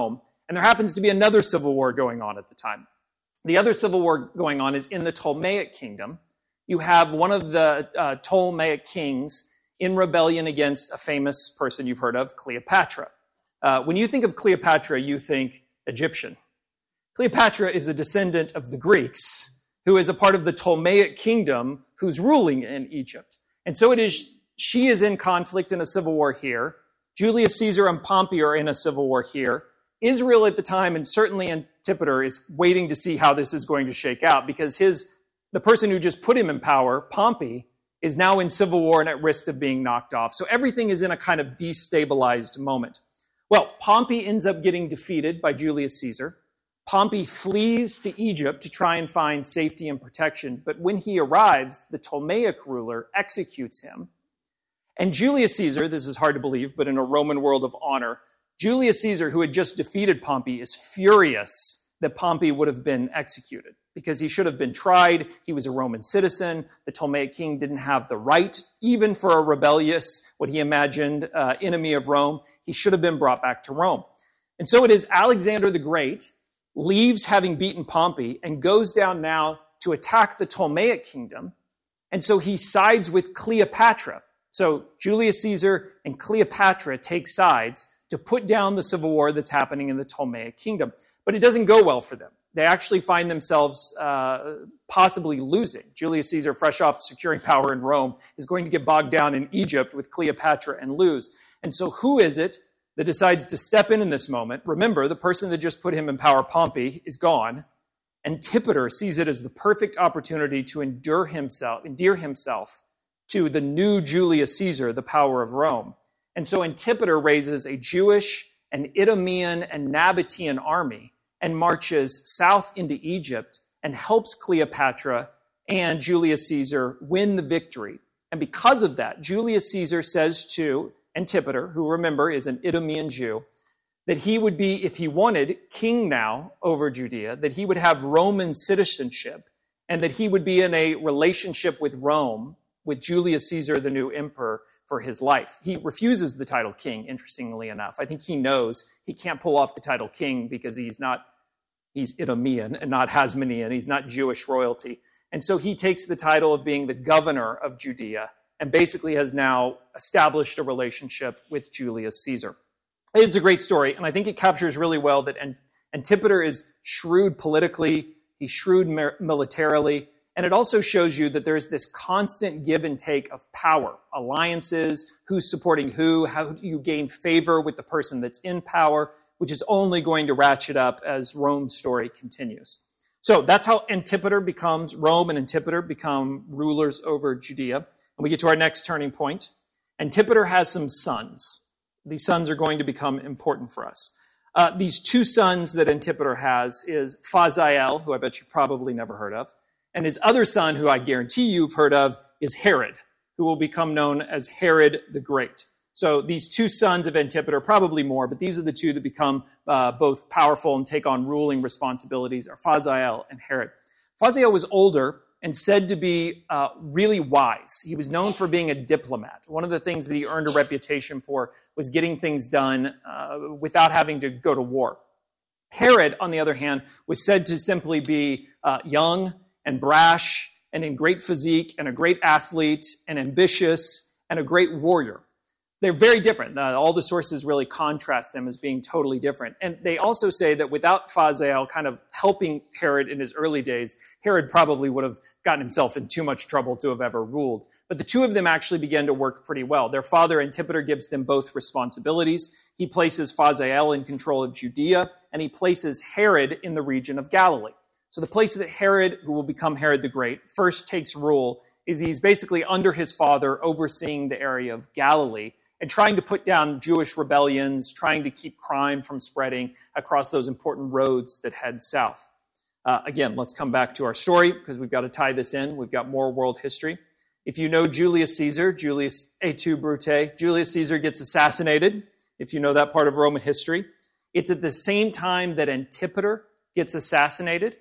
And there happens to be another civil war going on at the time. The other civil war going on is in the Ptolemaic kingdom. You have one of the uh, Ptolemaic kings in rebellion against a famous person you've heard of, Cleopatra. Uh, when you think of Cleopatra, you think Egyptian. Cleopatra is a descendant of the Greeks, who is a part of the Ptolemaic kingdom, who's ruling in Egypt. And so it is, she is in conflict in a civil war here. Julius Caesar and Pompey are in a civil war here. Israel at the time, and certainly Antipater, is waiting to see how this is going to shake out, because his the person who just put him in power, Pompey, is now in civil war and at risk of being knocked off. So everything is in a kind of destabilized moment. Well, Pompey ends up getting defeated by Julius Caesar. Pompey flees to Egypt to try and find safety and protection. But when he arrives, the Ptolemaic ruler executes him. And Julius Caesar, this is hard to believe, but in a Roman world of honor, Julius Caesar, who had just defeated Pompey, is furious that Pompey would have been executed because he should have been tried. He was a Roman citizen. The Ptolemaic king didn't have the right, even for a rebellious, what he imagined, uh, enemy of Rome. He should have been brought back to Rome. And so it is Alexander the Great leaves having beaten Pompey and goes down now to attack the Ptolemaic kingdom. And so he sides with Cleopatra. So Julius Caesar and Cleopatra take sides to put down the civil war that's happening in the Ptolemaic kingdom. But it doesn't go well for them. They actually find themselves uh, possibly losing. Julius Caesar, fresh off securing power in Rome, is going to get bogged down in Egypt with Cleopatra and lose. And so who is it that decides to step in in this moment? Remember, the person that just put him in power, Pompey, is gone. Antipater sees it as the perfect opportunity to endure himself, endear himself to the new Julius Caesar, the power of Rome. And so Antipater raises a Jewish, an Idumean, and Nabatean army and marches south into Egypt and helps Cleopatra and Julius Caesar win the victory. And because of that, Julius Caesar says to Antipater, who remember is an Idumean Jew, that he would be, if he wanted, king now over Judea, that he would have Roman citizenship, and that he would be in a relationship with Rome, with Julius Caesar, the new emperor, for his life. He refuses the title king, interestingly enough. I think he knows he can't pull off the title king because he's not, he's Idumean and not Hasmonean. He's not Jewish royalty. And so he takes the title of being the governor of Judea and basically has now established a relationship with Julius Caesar. It's a great story, and I think it captures really well that Antipater is shrewd politically, he's shrewd militarily, and it also shows you that there's this constant give and take of power, alliances, who's supporting who, how do you gain favor with the person that's in power, which is only going to ratchet up as Rome's story continues. So that's how Antipater becomes, Rome and Antipater become rulers over Judea. And we get to our next turning point. Antipater has some sons. These sons are going to become important for us. Uh, these two sons that Antipater has is Phasael, who I bet you've probably never heard of, and his other son, who I guarantee you've heard of, is Herod, who will become known as Herod the Great. So these two sons of Antipater, probably more, but these are the two that become uh, both powerful and take on ruling responsibilities, are Phasael and Herod. Phasael was older and said to be uh, really wise. He was known for being a diplomat. One of the things that he earned a reputation for was getting things done uh, without having to go to war. Herod, on the other hand, was said to simply be uh, young and brash and in great physique and a great athlete and ambitious and a great warrior. They're very different. Uh, all the sources really contrast them as being totally different. And they also say that without Phasael kind of helping Herod in his early days, Herod probably would have gotten himself in too much trouble to have ever ruled. But the two of them actually began to work pretty well. Their father, Antipater, gives them both responsibilities. He places Phasael in control of Judea, and he places Herod in the region of Galilee. So the place that Herod, who will become Herod the Great, first takes rule is he's basically under his father, overseeing the area of Galilee, and trying to put down Jewish rebellions, trying to keep crime from spreading across those important roads that head south. Uh, again, let's come back to our story, because we've got to tie this in. We've got more world history. If you know Julius Caesar, Julius et tu, Brute, Julius Caesar gets assassinated, if you know that part of Roman history. It's at the same time that Antipater gets assassinated.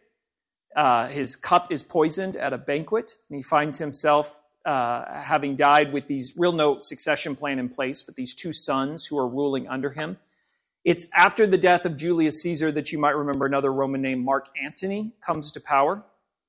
Uh, his cup is poisoned at a banquet, and he finds himself Uh, having died with these real no succession plan in place, but these two sons who are ruling under him. It's after the death of Julius Caesar that you might remember another Roman named Mark Antony comes to power.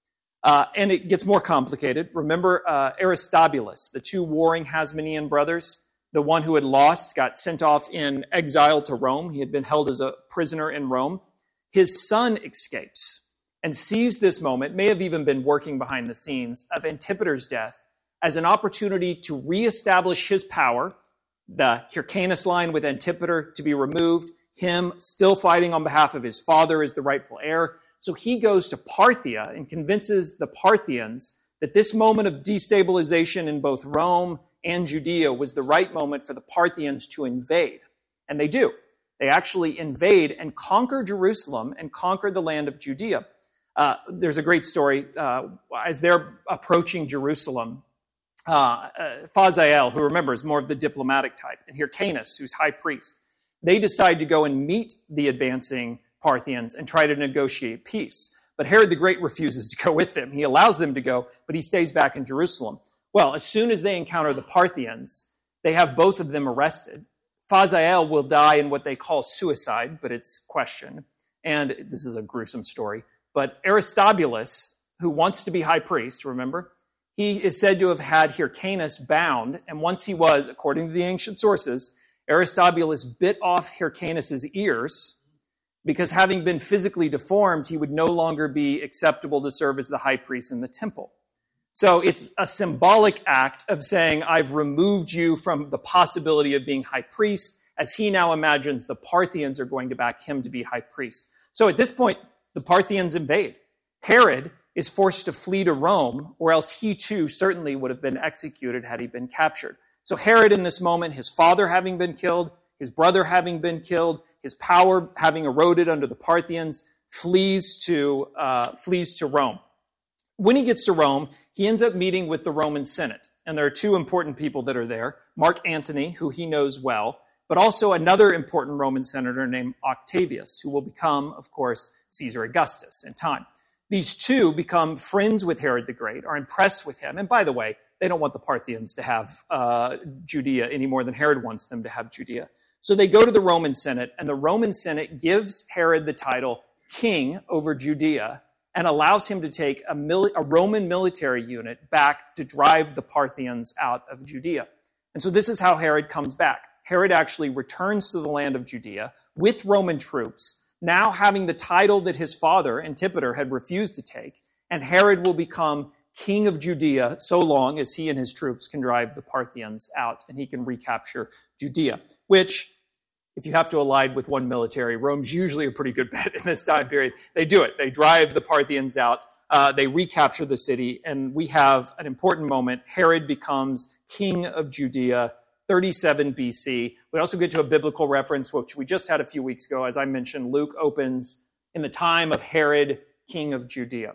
Uh, and it gets more complicated. Remember uh, Aristobulus, the two warring Hasmonean brothers? The one who had lost got sent off in exile to Rome. He had been held as a prisoner in Rome. His son escapes and sees this moment, may have even been working behind the scenes, of Antipater's death as an opportunity to reestablish his power, the Hyrcanus line with Antipater to be removed, him still fighting on behalf of his father as the rightful heir. So he goes to Parthia and convinces the Parthians that this moment of destabilization in both Rome and Judea was the right moment for the Parthians to invade. And they do. They actually invade and conquer Jerusalem and conquer the land of Judea. Uh, there's a great story. Uh, as they're approaching Jerusalem, uh, uh, Phasael, who remember is more of the diplomatic type, and Hyrcanus, who's high priest, they decide to go and meet the advancing Parthians and try to negotiate peace. But Herod the Great refuses to go with them. He allows them to go, but he stays back in Jerusalem. Well, as soon as they encounter the Parthians, they have both of them arrested. Phasael will die in what they call suicide, but it's questioned. And this is a gruesome story. But Aristobulus, who wants to be high priest, remember, he is said to have had Hyrcanus bound. And once he was, according to the ancient sources, Aristobulus bit off Hyrcanus's ears, because having been physically deformed, he would no longer be acceptable to serve as the high priest in the temple. So it's a symbolic act of saying, I've removed you from the possibility of being high priest, as he now imagines the Parthians are going to back him to be high priest. So at this point, the Parthians invade. Herod is forced to flee to Rome, or else he too certainly would have been executed had he been captured. So Herod in this moment, his father having been killed, his brother having been killed, his power having eroded under the Parthians, flees to uh, flees to Rome. When he gets to Rome, he ends up meeting with the Roman Senate. And there are two important people that are there. Mark Antony, who he knows well, but also another important Roman senator named Octavius, who will become, of course, Caesar Augustus in time. These two become friends with Herod the Great, are impressed with him. And by the way, they don't want the Parthians to have uh, Judea any more than Herod wants them to have Judea. So they go to the Roman Senate, and the Roman Senate gives Herod the title king over Judea and allows him to take a, mili- a Roman military unit back to drive the Parthians out of Judea. And so this is how Herod comes back. Herod actually returns to the land of Judea with Roman troops, now having the title that his father, Antipater, had refused to take, and Herod will become king of Judea so long as he and his troops can drive the Parthians out and he can recapture Judea, which, if you have to ally with one military, Rome's usually a pretty good bet in this time period. They do it. They drive the Parthians out. Uh, they recapture the city, and we have an important moment. Herod becomes king of Judea, thirty-seven B C. We also get to a biblical reference, which we just had a few weeks ago. As I mentioned, Luke opens in the time of Herod, king of Judea.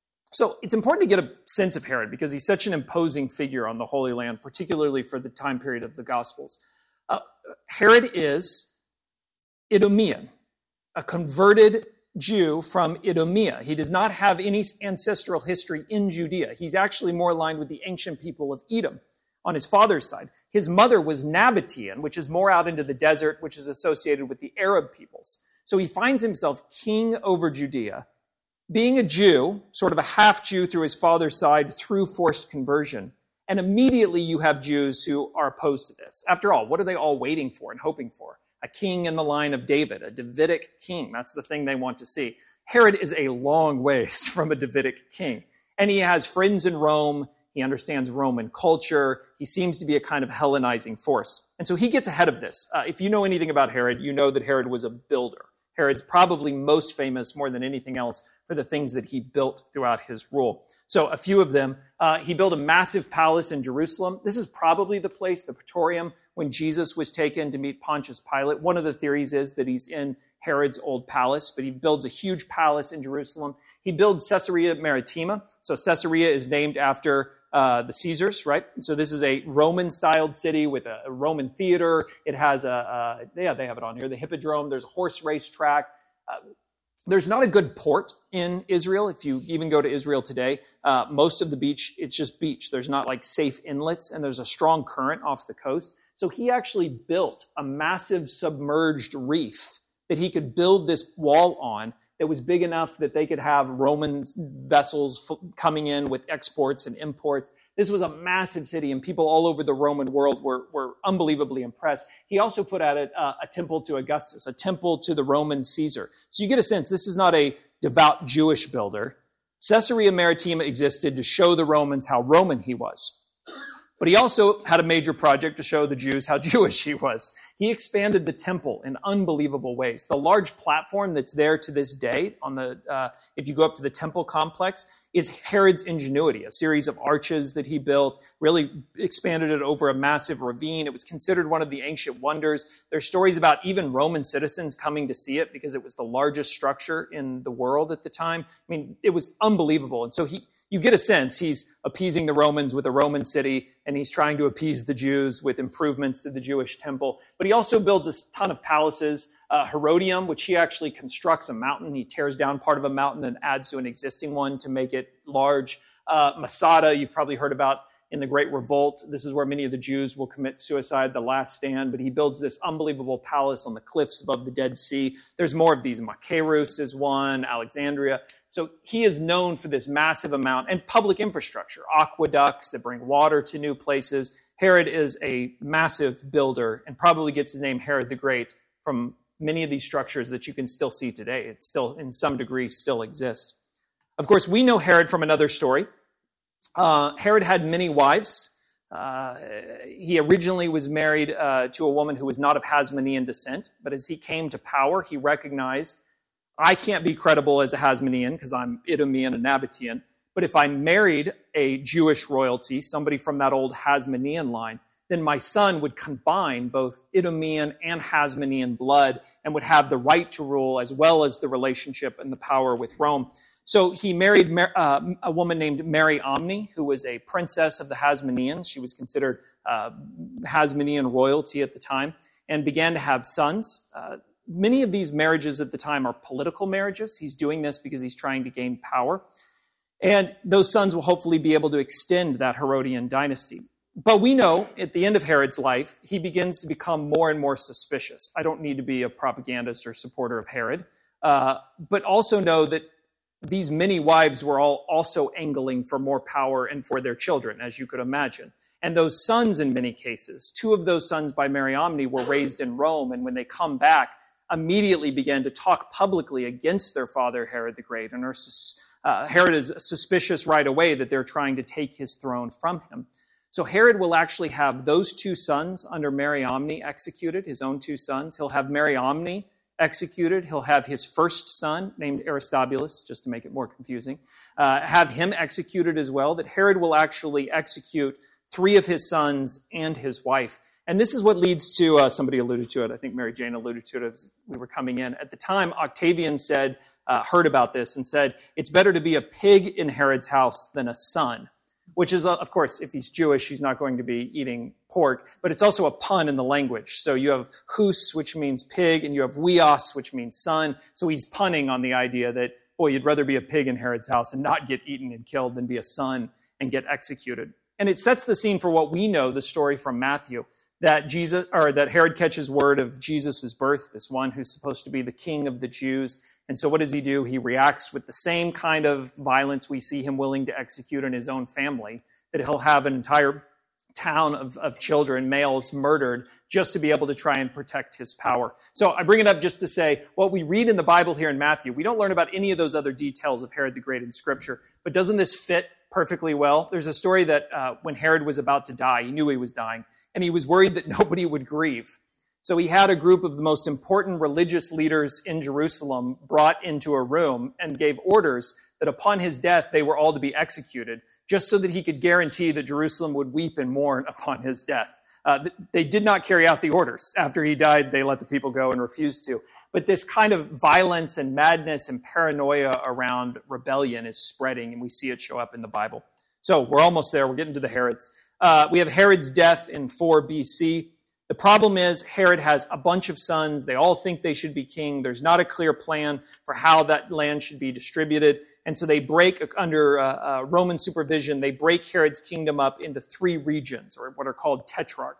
So it's important to get a sense of Herod because he's such an imposing figure on the Holy Land, particularly for the time period of the Gospels. Uh, Herod is Idumean, a converted Jew from Idumea. He does not have any ancestral history in Judea. He's actually more aligned with the ancient people of Edom on his father's side. His mother was Nabatean, which is more out into the desert, which is associated with the Arab peoples. So he finds himself king over Judea, being a Jew, sort of a half-Jew through his father's side through forced conversion. And immediately you have Jews who are opposed to this. After all, what are they all waiting for and hoping for? A king in the line of David, a Davidic king. That's the thing they want to see. Herod is a long ways from a Davidic king. And he has friends in Rome. He understands Roman culture. He seems to be a kind of Hellenizing force. And so he gets ahead of this. Uh, if you know anything about Herod, you know that Herod was a builder. Herod's probably most famous, more than anything else, for the things that he built throughout his rule. So a few of them, uh, he built a massive palace in Jerusalem. This is probably the place, the Praetorium, when Jesus was taken to meet Pontius Pilate. One of the theories is that he's in Herod's old palace, but he builds a huge palace in Jerusalem. He builds Caesarea Maritima. So Caesarea is named after uh, the Caesars, right? So this is a Roman-styled city with a, a Roman theater. It has a, a, yeah, they have it on here, the Hippodrome. There's a horse race track. Uh, There's not a good port in Israel. If you even go to Israel today, uh, most of the beach, it's just beach. There's not like safe inlets, and there's a strong current off the coast. So he actually built a massive submerged reef that he could build this wall on that was big enough that they could have Roman vessels f- coming in with exports and imports. This was a massive city, and people all over the Roman world were, were unbelievably impressed. He also put out a, a temple to Augustus, a temple to the Roman Caesar. So you get a sense this is not a devout Jewish builder. Caesarea Maritima existed to show the Romans how Roman he was. But he also had a major project to show the Jews how Jewish he was. He expanded the temple in unbelievable ways. The large platform that's there to this day, on the uh, if you go up to the temple complex, is Herod's ingenuity, a series of arches that he built, really expanded it over a massive ravine. It was considered one of the ancient wonders. There's stories about even Roman citizens coming to see it because it was the largest structure in the world at the time. I mean, it was unbelievable. And so he You get a sense he's appeasing the Romans with a Roman city, and he's trying to appease the Jews with improvements to the Jewish temple. But he also builds a ton of palaces. Uh, Herodium, which he actually constructs a mountain. He tears down part of a mountain and adds to an existing one to make it large. Uh, Masada, you've probably heard about in the Great Revolt. This is where many of the Jews will commit suicide, the last stand. But he builds this unbelievable palace on the cliffs above the Dead Sea. There's more of these. Machaerus is one, Alexandria. So he is known for this massive amount, and public infrastructure, aqueducts that bring water to new places. Herod is a massive builder and probably gets his name Herod the Great from many of these structures that you can still see today. It still, in some degree, still exists. Of course, we know Herod from another story. Uh, Herod had many wives. Uh, he originally was married uh, to a woman who was not of Hasmonean descent, but as he came to power, he recognized, I can't be credible as a Hasmonean because I'm Idumean and Nabatean, but if I married a Jewish royalty, somebody from that old Hasmonean line, then my son would combine both Idumean and Hasmonean blood and would have the right to rule as well as the relationship and the power with Rome. So he married uh, a woman named Mariamne, who was a princess of the Hasmoneans. She was considered uh, Hasmonean royalty at the time, and began to have sons. Uh, many of these marriages at the time are political marriages. He's doing this because he's trying to gain power. And those sons will hopefully be able to extend that Herodian dynasty. But we know at the end of Herod's life, he begins to become more and more suspicious. I don't need to be a propagandist or supporter of Herod, uh, but also know that these many wives were all also angling for more power and for their children, as you could imagine. And those sons, in many cases, two of those sons by Mariamne were raised in Rome, and when they come back, immediately began to talk publicly against their father, Herod the Great. And uh, Herod is suspicious right away that they're trying to take his throne from him. So Herod will actually have those two sons under Mariamne executed, his own two sons. He'll have Mariamne executed. He'll have his first son, named Aristobulus, just to make it more confusing, uh, have him executed as well, that Herod will actually execute three of his sons and his wife. And this is what leads to, uh, somebody alluded to it, I think Mary Jane alluded to it as we were coming in. At the time, Octavian said, uh, heard about this and said, it's better to be a pig in Herod's house than a son. Which is, of course, if he's Jewish, he's not going to be eating pork, but it's also a pun in the language. So you have hus, which means pig, and you have weos, which means son. So he's punning on the idea that, boy, you'd rather be a pig in Herod's house and not get eaten and killed than be a son and get executed. And it sets the scene for what we know, the story from Matthew, that Jesus, or that Herod catches word of Jesus' birth, this one who's supposed to be the king of the Jews. And so what does he do? He reacts with the same kind of violence we see him willing to execute in his own family, that he'll have an entire town of, of children, males, murdered just to be able to try and protect his power. So I bring it up just to say what we read in the Bible here in Matthew, we don't learn about any of those other details of Herod the Great in Scripture, but doesn't this fit perfectly well? There's a story that uh, when Herod was about to die, he knew he was dying, and he was worried that nobody would grieve. So he had a group of the most important religious leaders in Jerusalem brought into a room and gave orders that upon his death, they were all to be executed, just so that he could guarantee that Jerusalem would weep and mourn upon his death. Uh, they did not carry out the orders. After he died, they let the people go and refused to. But this kind of violence and madness and paranoia around rebellion is spreading, and we see it show up in the Bible. So we're almost there. We're getting to the Herods. Uh, we have Herod's death in four B C. The problem is Herod has a bunch of sons. They all think they should be king. There's not a clear plan for how that land should be distributed. And so they break, under uh, uh, Roman supervision, they break Herod's kingdom up into three regions, or what are called tetrarchs.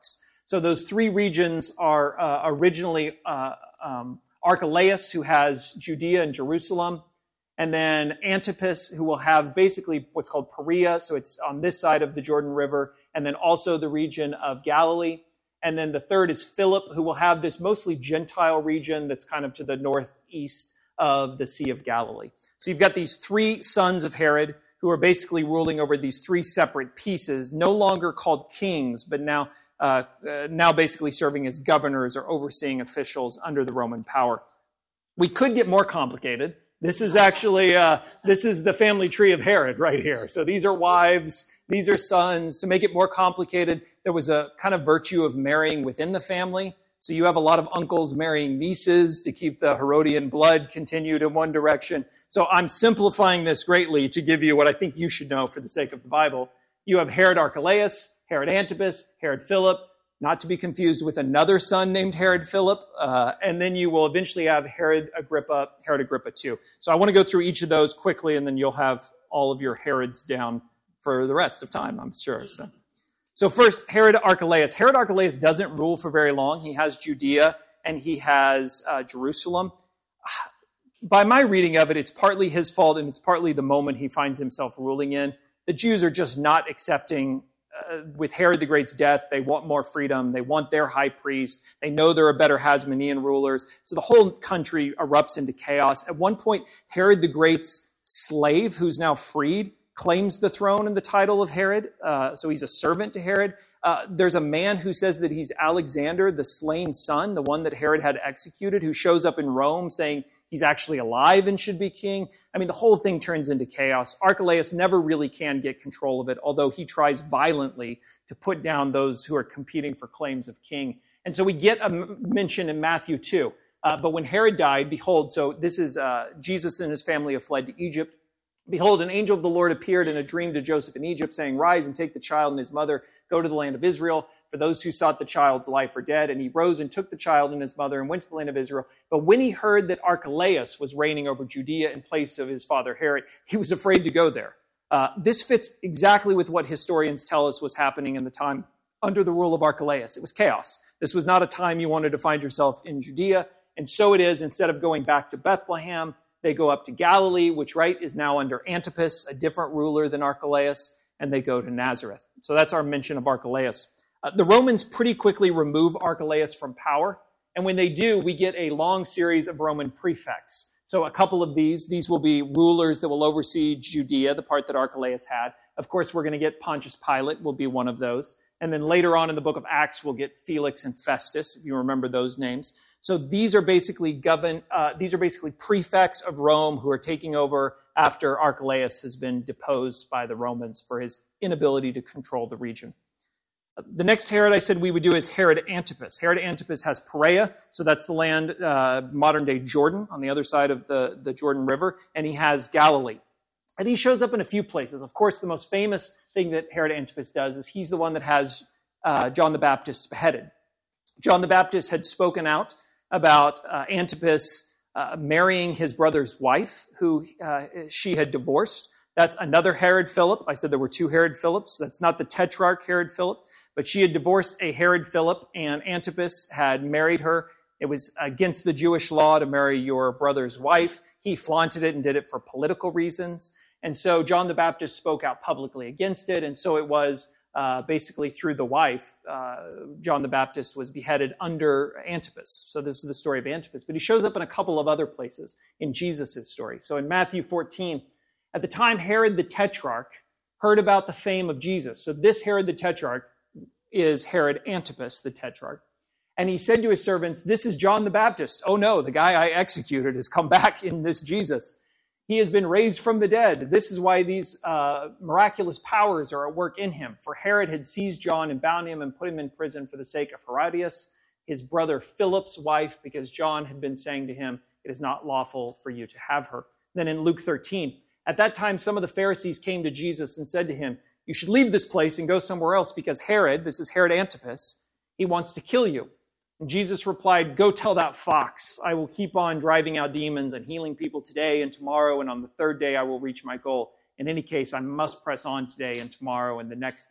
So those three regions are uh, originally uh, um, Archelaus, who has Judea and Jerusalem, and then Antipas, who will have basically what's called Perea, so it's on this side of the Jordan River, and then also the region of Galilee. And then the third is Philip, who will have this mostly Gentile region that's kind of to the northeast of the Sea of Galilee. So you've got these three sons of Herod who are basically ruling over these three separate pieces, no longer called kings, but now uh, uh, now basically serving as governors or overseeing officials under the Roman power. We could get more complicated. This is actually, uh, this is the family tree of Herod right here. So these are wives, these are sons. To make it more complicated, there was a kind of virtue of marrying within the family. So you have a lot of uncles marrying nieces to keep the Herodian blood continued in one direction. So I'm simplifying this greatly to give you what I think you should know for the sake of the Bible. You have Herod Archelaus, Herod Antipas, Herod Philip, not to be confused with another son named Herod Philip. Uh, and then you will eventually have Herod Agrippa, Herod Agrippa the Second. So I want to go through each of those quickly, and then you'll have all of your Herods down for the rest of time, I'm sure. So, so first, Herod Archelaus. Herod Archelaus doesn't rule for very long. He has Judea and he has uh, Jerusalem. By my reading of it, it's partly his fault and it's partly the moment he finds himself ruling in. The Jews are just not accepting. Uh, with Herod the Great's death, they want more freedom. They want their high priest. They know there are better Hasmonean rulers. So the whole country erupts into chaos. At one point, Herod the Great's slave, who's now freed, claims the throne and the title of Herod. Uh, so he's a servant to Herod. Uh, there's a man who says that he's Alexander, the slain son, the one that Herod had executed, who shows up in Rome saying he's actually alive and should be king. I mean, the whole thing turns into chaos. Archelaus never really can get control of it, although he tries violently to put down those who are competing for claims of king. And so we get a mention in Matthew two. Uh, but when Herod died, behold, so this is uh, Jesus and his family have fled to Egypt. Behold, an angel of the Lord appeared in a dream to Joseph in Egypt, saying, Rise and take the child and his mother, go to the land of Israel. For those who sought the child's life are dead. And he rose and took the child and his mother and went to the land of Israel. But when he heard that Archelaus was reigning over Judea in place of his father Herod, he was afraid to go there. Uh, this fits exactly with what historians tell us was happening in the time under the rule of Archelaus. It was chaos. This was not a time you wanted to find yourself in Judea. And so it is, instead of going back to Bethlehem, they go up to Galilee, which, right, is now under Antipas, a different ruler than Archelaus, and they go to Nazareth. So that's our mention of Archelaus. Uh, the Romans pretty quickly remove Archelaus from power, and when they do, we get a long series of Roman prefects. So a couple of these, these will be rulers that will oversee Judea, the part that Archelaus had. Of course, we're going to get Pontius Pilate will be one of those. And then later on in the book of Acts, we'll get Felix and Festus, if you remember those names. So these are basically govern, uh, these are basically prefects of Rome who are taking over after Archelaus has been deposed by the Romans for his inability to control the region. The next Herod I said we would do is Herod Antipas. Herod Antipas has Perea, so that's the land, uh, modern-day Jordan, on the other side of the, the Jordan River, and he has Galilee. And he shows up in a few places. Of course, the most famous thing that Herod Antipas does is he's the one that has uh, John the Baptist beheaded. John the Baptist had spoken out about uh, Antipas uh, marrying his brother's wife, who uh, she had divorced. That's another Herod Philip. I said there were two Herod Philips. That's not the tetrarch Herod Philip, but she had divorced a Herod Philip, and Antipas had married her. It was against the Jewish law to marry your brother's wife. He flaunted it and did it for political reasons. And so John the Baptist spoke out publicly against it, and so it was Uh, basically through the wife, uh, John the Baptist was beheaded under Antipas. So this is the story of Antipas. But he shows up in a couple of other places in Jesus' story. So in Matthew fourteen, at the time Herod the Tetrarch heard about the fame of Jesus. So this Herod the Tetrarch is Herod Antipas the Tetrarch. And he said to his servants, this is John the Baptist. Oh no, the guy I executed has come back in this Jesus. He has been raised from the dead. This is why these uh, miraculous powers are at work in him. For Herod had seized John and bound him and put him in prison for the sake of Herodias, his brother Philip's wife, because John had been saying to him, it is not lawful for you to have her. Then in Luke thirteen, at that time some of the Pharisees came to Jesus and said to him, you should leave this place and go somewhere else because Herod, this is Herod Antipas, he wants to kill you. And Jesus replied, go tell that fox, I will keep on driving out demons and healing people today and tomorrow, and on the third day I will reach my goal. In any case, I must press on today and tomorrow and the next day,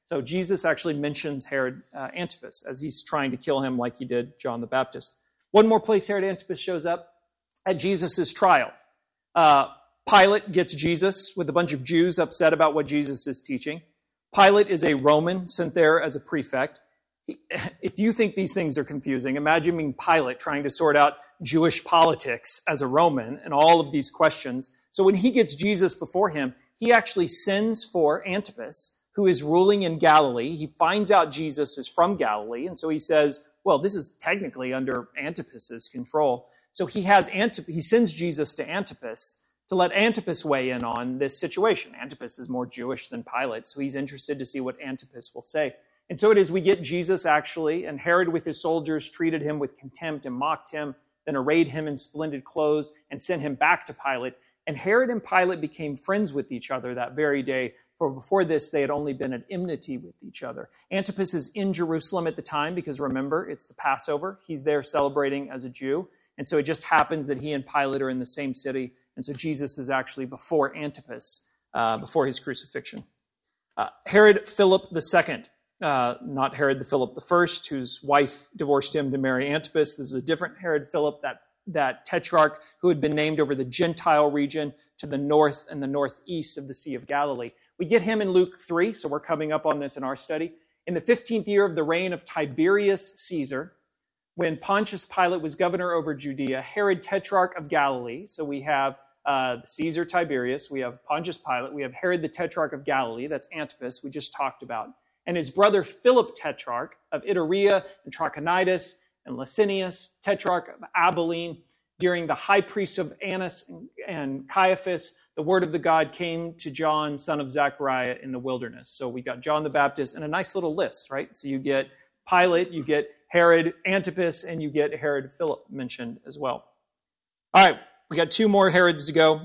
So Jesus actually mentions Herod uh, Antipas as he's trying to kill him like he did John the Baptist. One more place Herod Antipas shows up, at Jesus' trial. Uh, Pilate gets Jesus with a bunch of Jews upset about what Jesus is teaching. Pilate is a Roman sent there as a prefect. He, if you think these things are confusing, imagine being Pilate trying to sort out Jewish politics as a Roman and all of these questions. So when he gets Jesus before him, he actually sends for Antipas, who is ruling in Galilee. He finds out Jesus is from Galilee, and so he says, well, this is technically under Antipas's control. So he has Antip- he sends Jesus to Antipas to let Antipas weigh in on this situation. Antipas is more Jewish than Pilate, so he's interested to see what Antipas will say. And so it is we get Jesus actually, and Herod with his soldiers treated him with contempt and mocked him, then arrayed him in splendid clothes and sent him back to Pilate. And Herod and Pilate became friends with each other that very day, for before this they had only been at enmity with each other. Antipas is in Jerusalem at the time because remember, it's the Passover. He's there celebrating as a Jew. And so it just happens that he and Pilate are in the same city. And so Jesus is actually before Antipas, uh, before his crucifixion. Uh, Herod Philip the Second, uh, not Herod the Philip the First, whose wife divorced him to marry Antipas. This is a different Herod Philip, that, that tetrarch who had been named over the Gentile region to the north and the northeast of the Sea of Galilee. We get him in Luke three, so we're coming up on this in our study. In the fifteenth year of the reign of Tiberius Caesar, when Pontius Pilate was governor over Judea, Herod Tetrarch of Galilee, so we have uh, Caesar Tiberius, we have Pontius Pilate, we have Herod the Tetrarch of Galilee, that's Antipas, we just talked about, and his brother Philip Tetrarch of Iturea and Trachonitis and Licinius, Tetrarch of Abilene. During the high priest of Annas and, and Caiaphas, the word of the God came to John, son of Zechariah, in the wilderness. So we got John the Baptist and a nice little list, right? So you get Pilate, you get Herod Antipas, and you get Herod Philip mentioned as well. All right, we got two more Herods to go.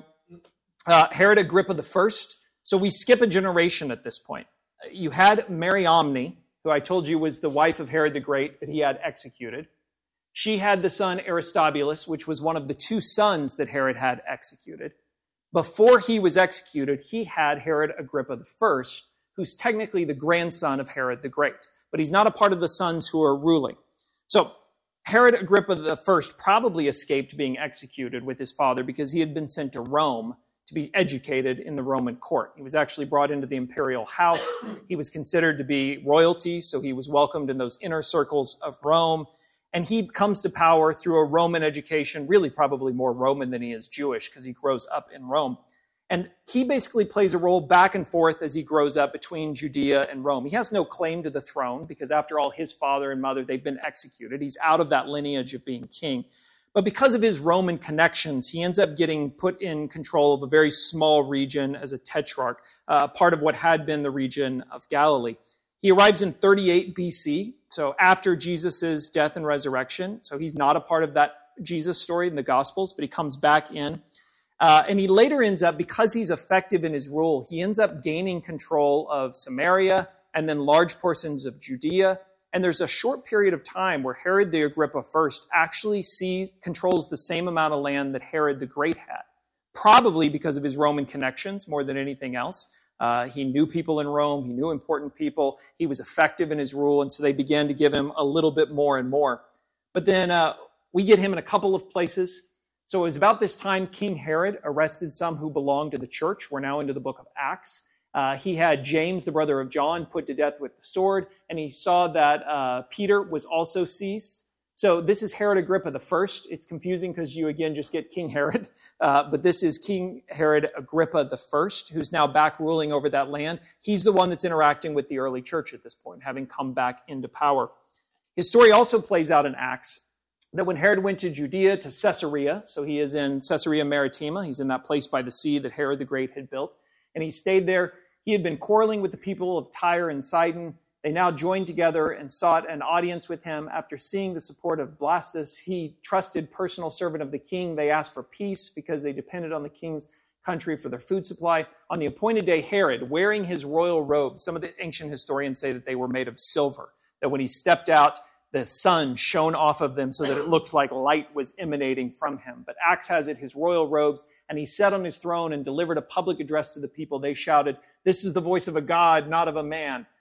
Uh, Herod Agrippa the First. So we skip a generation at this point. You had Mariamne, who I told you was the wife of Herod the Great that he had executed. She had the son Aristobulus, which was one of the two sons that Herod had executed. Before he was executed, he had Herod Agrippa the First, who's technically the grandson of Herod the Great, but he's not a part of the sons who are ruling. So Herod Agrippa the First probably escaped being executed with his father because he had been sent to Rome to be educated in the Roman court. He was actually brought into the imperial house. He was considered to be royalty, so he was welcomed in those inner circles of Rome. And he comes to power through a Roman education, really probably more Roman than he is Jewish because he grows up in Rome. And he basically plays a role back and forth as he grows up between Judea and Rome. He has no claim to the throne because after all, his father and mother, they've been executed. He's out of that lineage of being king. But because of his Roman connections, he ends up getting put in control of a very small region as a tetrarch, uh, part of what had been the region of Galilee. He arrives in thirty-eight B C, so after Jesus' death and resurrection. So he's not a part of that Jesus story in the Gospels, but he comes back in. Uh, and he later ends up, because he's effective in his rule, he ends up gaining control of Samaria and then large portions of Judea. And there's a short period of time where Herod the Agrippa First actually sees, controls the same amount of land that Herod the Great had, probably because of his Roman connections more than anything else. Uh, he knew people in Rome. He knew important people. He was effective in his rule, and so they began to give him a little bit more and more. But then uh, we get him in a couple of places. So it was about this time King Herod arrested some who belonged to the church. We're now into the book of Acts. Uh, he had James, the brother of John, put to death with the sword, and he saw that uh, Peter was also seized. So this is Herod Agrippa the First. It's confusing because you, again, just get King Herod. Uh, but this is King Herod Agrippa the First, who's now back ruling over that land. He's the one that's interacting with the early church at this point, having come back into power. His story also plays out in Acts, that when Herod went to Judea, to Caesarea, so he is in Caesarea Maritima, he's in that place by the sea that Herod the Great had built, and he stayed there. He had been quarreling with the people of Tyre and Sidon. They now joined together and sought an audience with him. After seeing the support of Blastus, he trusted personal servant of the king. They asked for peace because they depended on the king's country for their food supply. On the appointed day, Herod, wearing his royal robes, some of the ancient historians say that they were made of silver, that when he stepped out, the sun shone off of them so that it looked like light was emanating from him. But Acts has it, his royal robes, and he sat on his throne and delivered a public address to the people. They shouted, "This is the voice of a God, not of a man."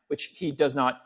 which he does not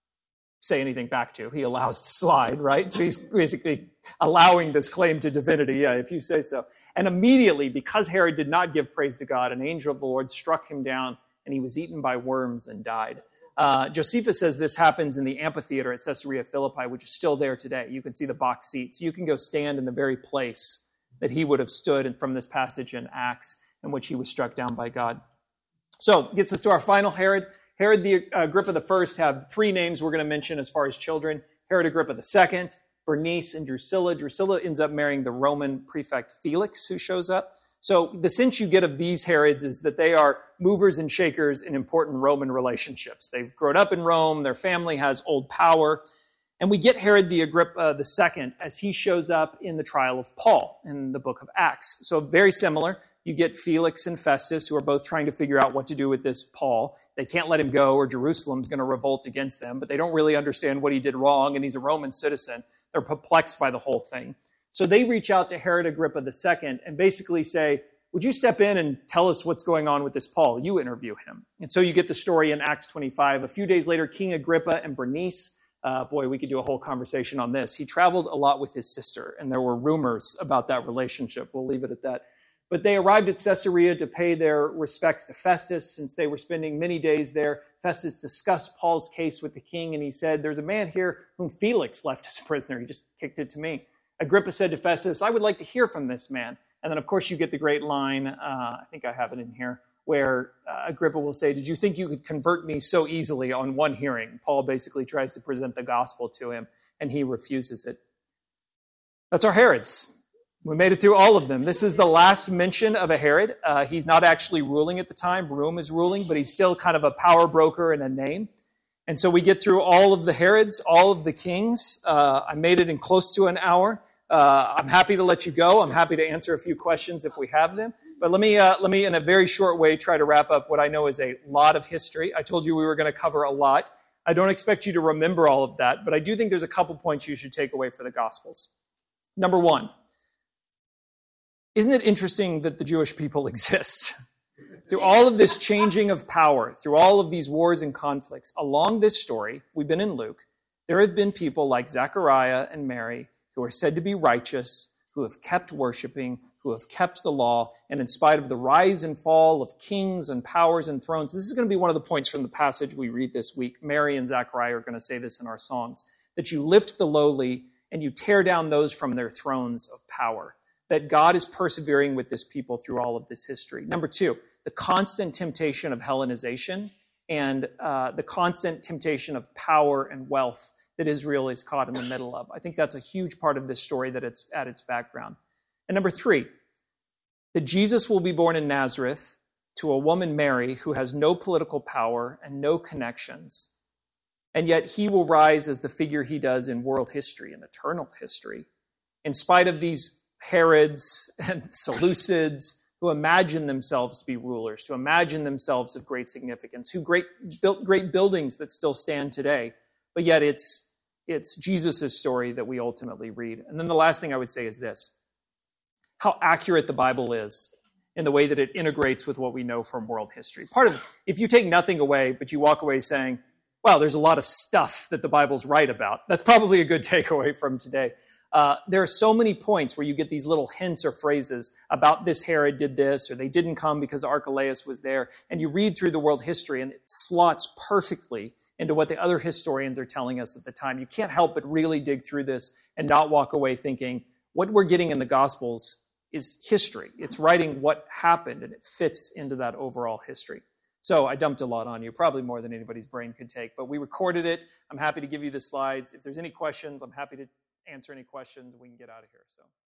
say anything back to. He allows to slide, right? So he's basically allowing this claim to divinity. Yeah, if you say so. And immediately, because Herod did not give praise to God, an angel of the Lord struck him down, and he was eaten by worms and died. Uh, Josephus says this happens in the amphitheater at Caesarea Philippi, which is still there today. You can see the box seats. You can go stand in the very place that he would have stood in from this passage in Acts in which he was struck down by God. So, gets us to our final Herod. Herod the uh, Agrippa the First have three names we're going to mention as far as children. Herod Agrippa the Second, Bernice, and Drusilla. Drusilla ends up marrying the Roman prefect Felix, who shows up. So the sense you get of these Herods is that they are movers and shakers in important Roman relationships. They've grown up in Rome. Their family has old power. And we get Herod the Agrippa the Second as he shows up in the trial of Paul in the book of Acts. So very similar. You get Felix and Festus, who are both trying to figure out what to do with this Paul. They can't let him go or Jerusalem's going to revolt against them, but they don't really understand what he did wrong, and he's a Roman citizen. They're perplexed by the whole thing. So they reach out to Herod Agrippa the Second and basically say, would you step in and tell us what's going on with this Paul? You interview him. And so you get the story in Acts twenty-five. A few days later, King Agrippa and Bernice, uh, boy, we could do a whole conversation on this. He traveled a lot with his sister, and there were rumors about that relationship. We'll leave it at that. But they arrived at Caesarea to pay their respects to Festus. Since they were spending many days there, Festus discussed Paul's case with the king, and he said, there's a man here whom Felix left as a prisoner. He just kicked it to me. Agrippa said to Festus, I would like to hear from this man. And then, of course, you get the great line, uh, I think I have it in here, where uh, Agrippa will say, did you think you could convert me so easily on one hearing? Paul basically tries to present the gospel to him, and he refuses it. That's our Herods. We made it through all of them. This is the last mention of a Herod. Uh, he's not actually ruling at the time. Rome is ruling, but he's still kind of a power broker and a name. And so we get through all of the Herods, all of the kings. Uh, I made it in close to an hour. Uh, I'm happy to let you go. I'm happy to answer a few questions if we have them. But let me, uh, let me, in a very short way, try to wrap up what I know is a lot of history. I told you we were going to cover a lot. I don't expect you to remember all of that, but I do think there's a couple points you should take away for the Gospels. Number one, isn't it interesting that the Jewish people exist? Through all of this changing of power, through all of these wars and conflicts, along this story, we've been in Luke, there have been people like Zechariah and Mary who are said to be righteous, who have kept worshiping, who have kept the law, and in spite of the rise and fall of kings and powers and thrones, this is going to be one of the points from the passage we read this week. Mary and Zechariah are going to say this in our songs, that you lift the lowly and you tear down those from their thrones of power, that God is persevering with this people through all of this history. Number two, the constant temptation of Hellenization and uh, the constant temptation of power and wealth that Israel is caught in the middle of. I think that's a huge part of this story that it's at its background. And number three, that Jesus will be born in Nazareth to a woman, Mary, who has no political power and no connections. And yet he will rise as the figure he does in world history and eternal history, in spite of these Herods and Seleucids who imagine themselves to be rulers, to imagine themselves of great significance, who great, built great buildings that still stand today. But yet it's, it's Jesus' story that we ultimately read. And then the last thing I would say is this, how accurate the Bible is in the way that it integrates with what we know from world history. Part of, if you take nothing away, but you walk away saying, wow, there's a lot of stuff that the Bible's right about, that's probably a good takeaway from today. Uh, there are so many points where you get these little hints or phrases about this Herod did this, or they didn't come because Archelaus was there. And you read through the world history, and it slots perfectly into what the other historians are telling us at the time. You can't help but really dig through this and not walk away thinking, what we're getting in the Gospels is history. It's writing what happened, and it fits into that overall history. So I dumped a lot on you, probably more than anybody's brain could take, but we recorded it. I'm happy to give you the slides. If there's any questions, I'm happy to answer any questions. We can get out of here. So.